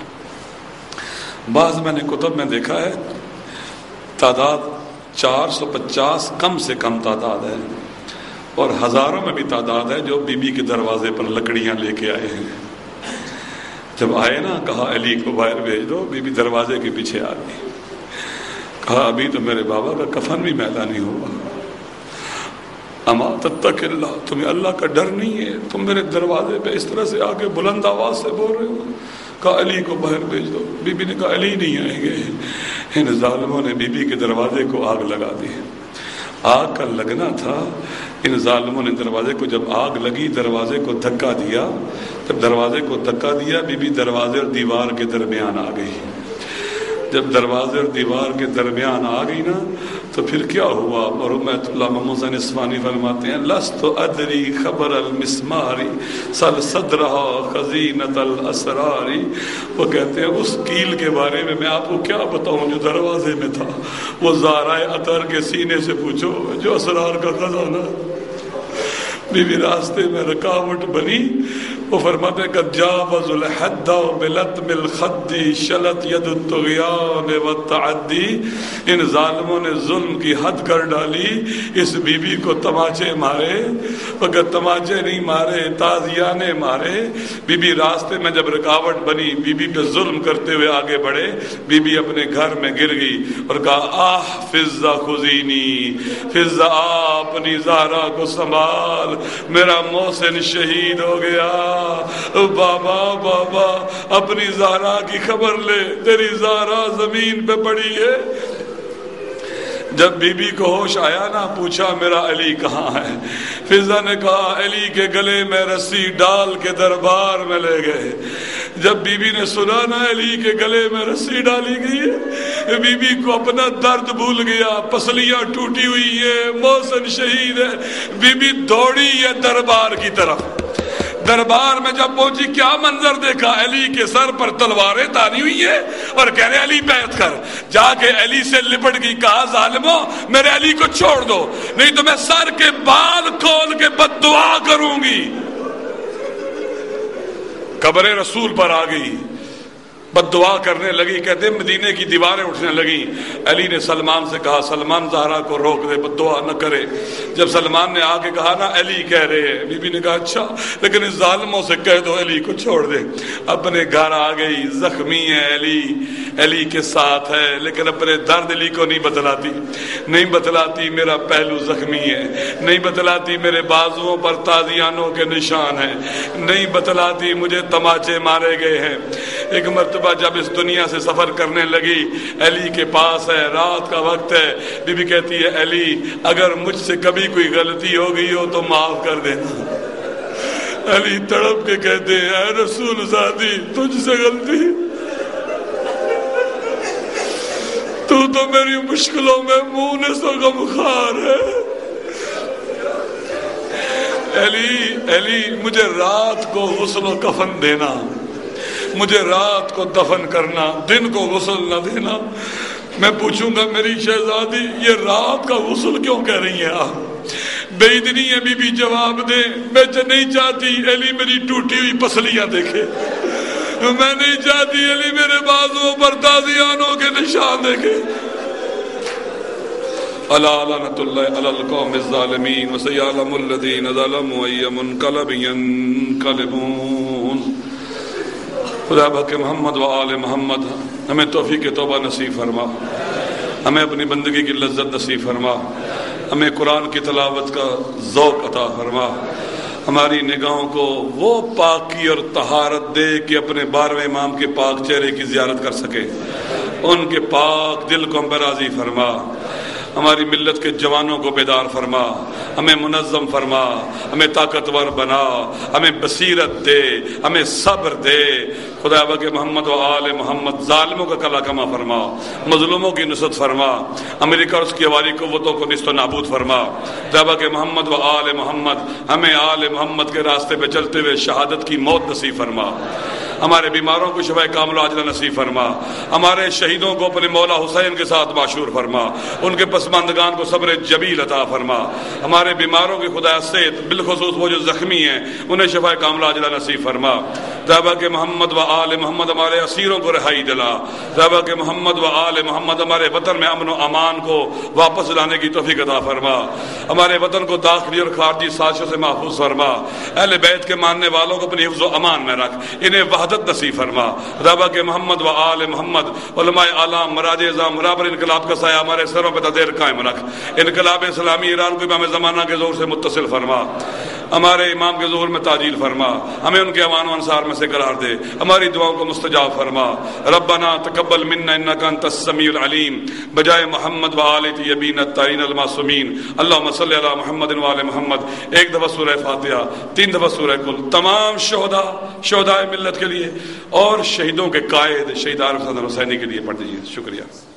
بعض میں نے کتب میں دیکھا ہے تعداد چار سو پچاس کم سے کم تعداد ہے, اور ہزاروں میں بھی تعداد ہے جو بی بی کے دروازے پر لکڑیاں لے کے آئے ہیں. جب آئے نا کہا علی کو باہر بھیج دو, بی بی دروازے کے پیچھے آ گئی. کہا ابھی تو میرے بابا کا کفن بھی میلا نہیں ہوا, اما تتق اللہ, تمہیں اللہ کا ڈر نہیں ہے, تم میرے دروازے پہ اس طرح سے آ کے بلند آواز سے بول رہے ہو. کہا علی کو باہر بھیج دو. بی بی نے کہا علی نہیں آئیں گے. ان ظالموں نے بی بی کے دروازے کو آگ لگا دی. آگ کا لگنا تھا, ان ظالموں نے دروازے کو جب آگ لگی دروازے کو دھکا دیا. جب دروازے کو دھکا دیا بی بی دروازے اور دیوار کے درمیان آ گئی. جب دروازے اور دیوار کے درمیان آ گئی نا تو پھر کیا ہوا. اور رحمۃ اللہ محمد حسین اصفہانی فرماتے ہیں لست ادری خبر المسماری سل صدرہا خزینۃ الاسرار. وہ کہتے ہیں اس کیل کے بارے میں میں آپ کو کیا بتاؤں جو دروازے میں تھا, وہ زارائے عطر کے سینے سے پوچھو جو اسرار کا خزانہ. بی بی راستے میں رکاوٹ بنی. وہ فرماتے ہیں کہ جاوز الحد بلطم الخد شلت ید الطغیان والتعدی. ان ظالموں نے ظلم کی حد کر ڈالی. اس بی بی کو تماچے مارے, مگر تماچے نہیں مارے تازیانے مارے. بی بی راستے میں جب رکاوٹ بنی بی بی پہ ظلم کرتے ہوئے آگے بڑھے. بی بی اپنے گھر میں گر گئی اور کہا آہ فضہ خزینی, فضہ آ اپنی زہرا کو سنبھال, میرا محسن شہید ہو گیا. بابا بابا اپنی زہرا کی خبر لے, تیری زہرا زمین پہ پڑی ہے. جب بی بی کو ہوش آیا نا پوچھا میرا علی کہاں ہے. فضا نے کہا علی کے گلے میں رسی ڈال کے دربار میں لے گئے. جب بی بی نے سنا نا علی کے گلے میں رسی ڈالی گئی ہے, بی بی کو اپنا درد بھول گیا, پسلیاں ٹوٹی ہوئی ہیں, محسن شہید ہے. بی بی دوڑی ہے دربار کی طرف. دربار میں جب پہنچی کیا منظر دیکھا, علی کے سر پر تلواریں تانی ہوئی ہیں اور کہہ رہے علی بیعت کر. جا کے علی سے لپٹ گئی, کہا ظالموں میرے علی کو چھوڑ دو نہیں تو میں سر کے بال کھول کے بد دعا کروں گی. قبر رسول پر آ گئی. بد دعا کرنے لگی، کہتے ہیں مدینے کی دیواریں اٹھنے لگیں۔ علی نے سلمان سے کہا سلمان زہرا کو روک دے، بد دعا نہ کرے۔ جب سلمان نے آ کے کہا نا علی کہہ رہے ہیں، بی بی نے کہا اچھا لیکن اس ظالموں سے کہہ دو علی کو چھوڑ دے۔ اپنے گھر آ گئی، زخمی ہے علی، علی کے ساتھ ہے لیکن اپنے درد علی کو نہیں بتلاتی، نہیں بتلاتی میرا پہلو زخمی ہے، نہیں بتلاتی میرے بازوؤں پر تازیانوں کے نشان ہیں، نہیں بتلاتی مجھے تماچے مارے گئے ہیں۔ ایک مرتبہ جب اس دنیا سے سفر کرنے لگی، علی کے پاس ہے، رات کا وقت ہے، بی بی کہتی ہے علی اگر مجھ سے کبھی کوئی غلطی ہو گئی ہو تو معاف کر دینا۔ علی تڑپ کے کہتے ہیں اے رسول زادی تجھ سے غلطی، تو تو میری مشکلوں میں مونس و غمخوار ہے۔ علی علی مجھے رات کو غسل و کفن دینا، مجھے رات کو دفن کرنا، دن کو غسل نہ دینا۔ میں پوچھوں گا میری شہزادی یہ رات کا غسل کیوں کہہ رہی ہیں آپ؟ بے ادنی ہے بی بی جواب دے، میں نہیں چاہتی علی میری ٹوٹی ہوئی پسلیاں دیکھے، میں نہیں چاہتی علی میرے بازوؤں پر تازیانوں کے نشان دیکھے۔ الا لعنۃ اللہ علی القوم الظالمین وسیعلم الذین ظلموا ای منقلب ینقلبون۔ خدا بک محمد و آل محمد ہمیں توفیق توبہ نصیب فرما، ہمیں اپنی بندگی کی لذت نصیب فرما، ہمیں قرآن کی تلاوت کا ذوق عطا فرما، ہماری نگاہوں کو وہ پاکی اور طہارت دے کہ اپنے بارہویں امام کے پاک چہرے کی زیارت کر سکے، ان کے پاک دل کو ہم پر راضی فرما، ہماری ملت کے جوانوں کو بیدار فرما، ہمیں منظم فرما، ہمیں طاقتور بنا، ہمیں بصیرت دے، ہمیں صبر دے۔ خدا بک محمد و آل محمد ظالموں کا کلا کما فرما، مظلوموں کی نصرت فرما، امریکہ اور اس کی ہماری قوتوں کو نیست و نابود فرما۔ خدا بک محمد و آل محمد ہمیں آل محمد کے راستے پہ چلتے ہوئے شہادت کی موت نصیب فرما، ہمارے بیماروں کو شفا کامل عاجلہ نصیب فرما، ہمارے شہیدوں کو اپنے مولا حسین کے ساتھ معشور فرما، ان کے پسماندگان کو صبر جمیل عطا فرما، ہمارے بیماروں کی خدا صحت بالخصوص وہ جو زخمی ہیں انہیں شفا کامل عاجلہ نصیب فرما۔ ربا کے محمد و آل محمد ہمارے اسیروں کو رہائی دلا، ربا کے محمد و آل محمد ہمارے وطن میں امن و امان کو واپس لانے کی توفیق عطا فرما، ہمارے وطن کو داخلی اور خارجی سازشوں سے محفوظ فرما، اہل بیت کے ماننے والوں کو اپنی حفظ و امان میں رکھ، انہیں وحدت نصیب فرما۔ ربا کے محمد و آل محمد علماء اعلام مراجع اعظام برابر انقلاب کا سایہ ہمارے سروں پہ تدیر قائم رکھ، انقلاب اسلامی ایران کو امام زمانہ کے ظہور سے متصل فرما، ہمارے امام کے ظہور میں تعجیل فرما، ہمیں ان کے امان و انصار میں سے قرار دے، ہماری دعاؤں کو مستجاب فرما۔ ربنا تقبل منا انک انت السمیع العلیم بجائے محمد و آل طیبین الطاہرین المعصومین، اللہم صلی علی محمد و آل محمد۔ ایک دفعہ سورہ فاتحہ، تین دفعہ سورہ کل، تمام شہداء شہداء ملت کے لیے اور شہیدوں کے قائد شہید عارف حسین حسینی کے لیے پڑھ دیجیے۔ شکریہ۔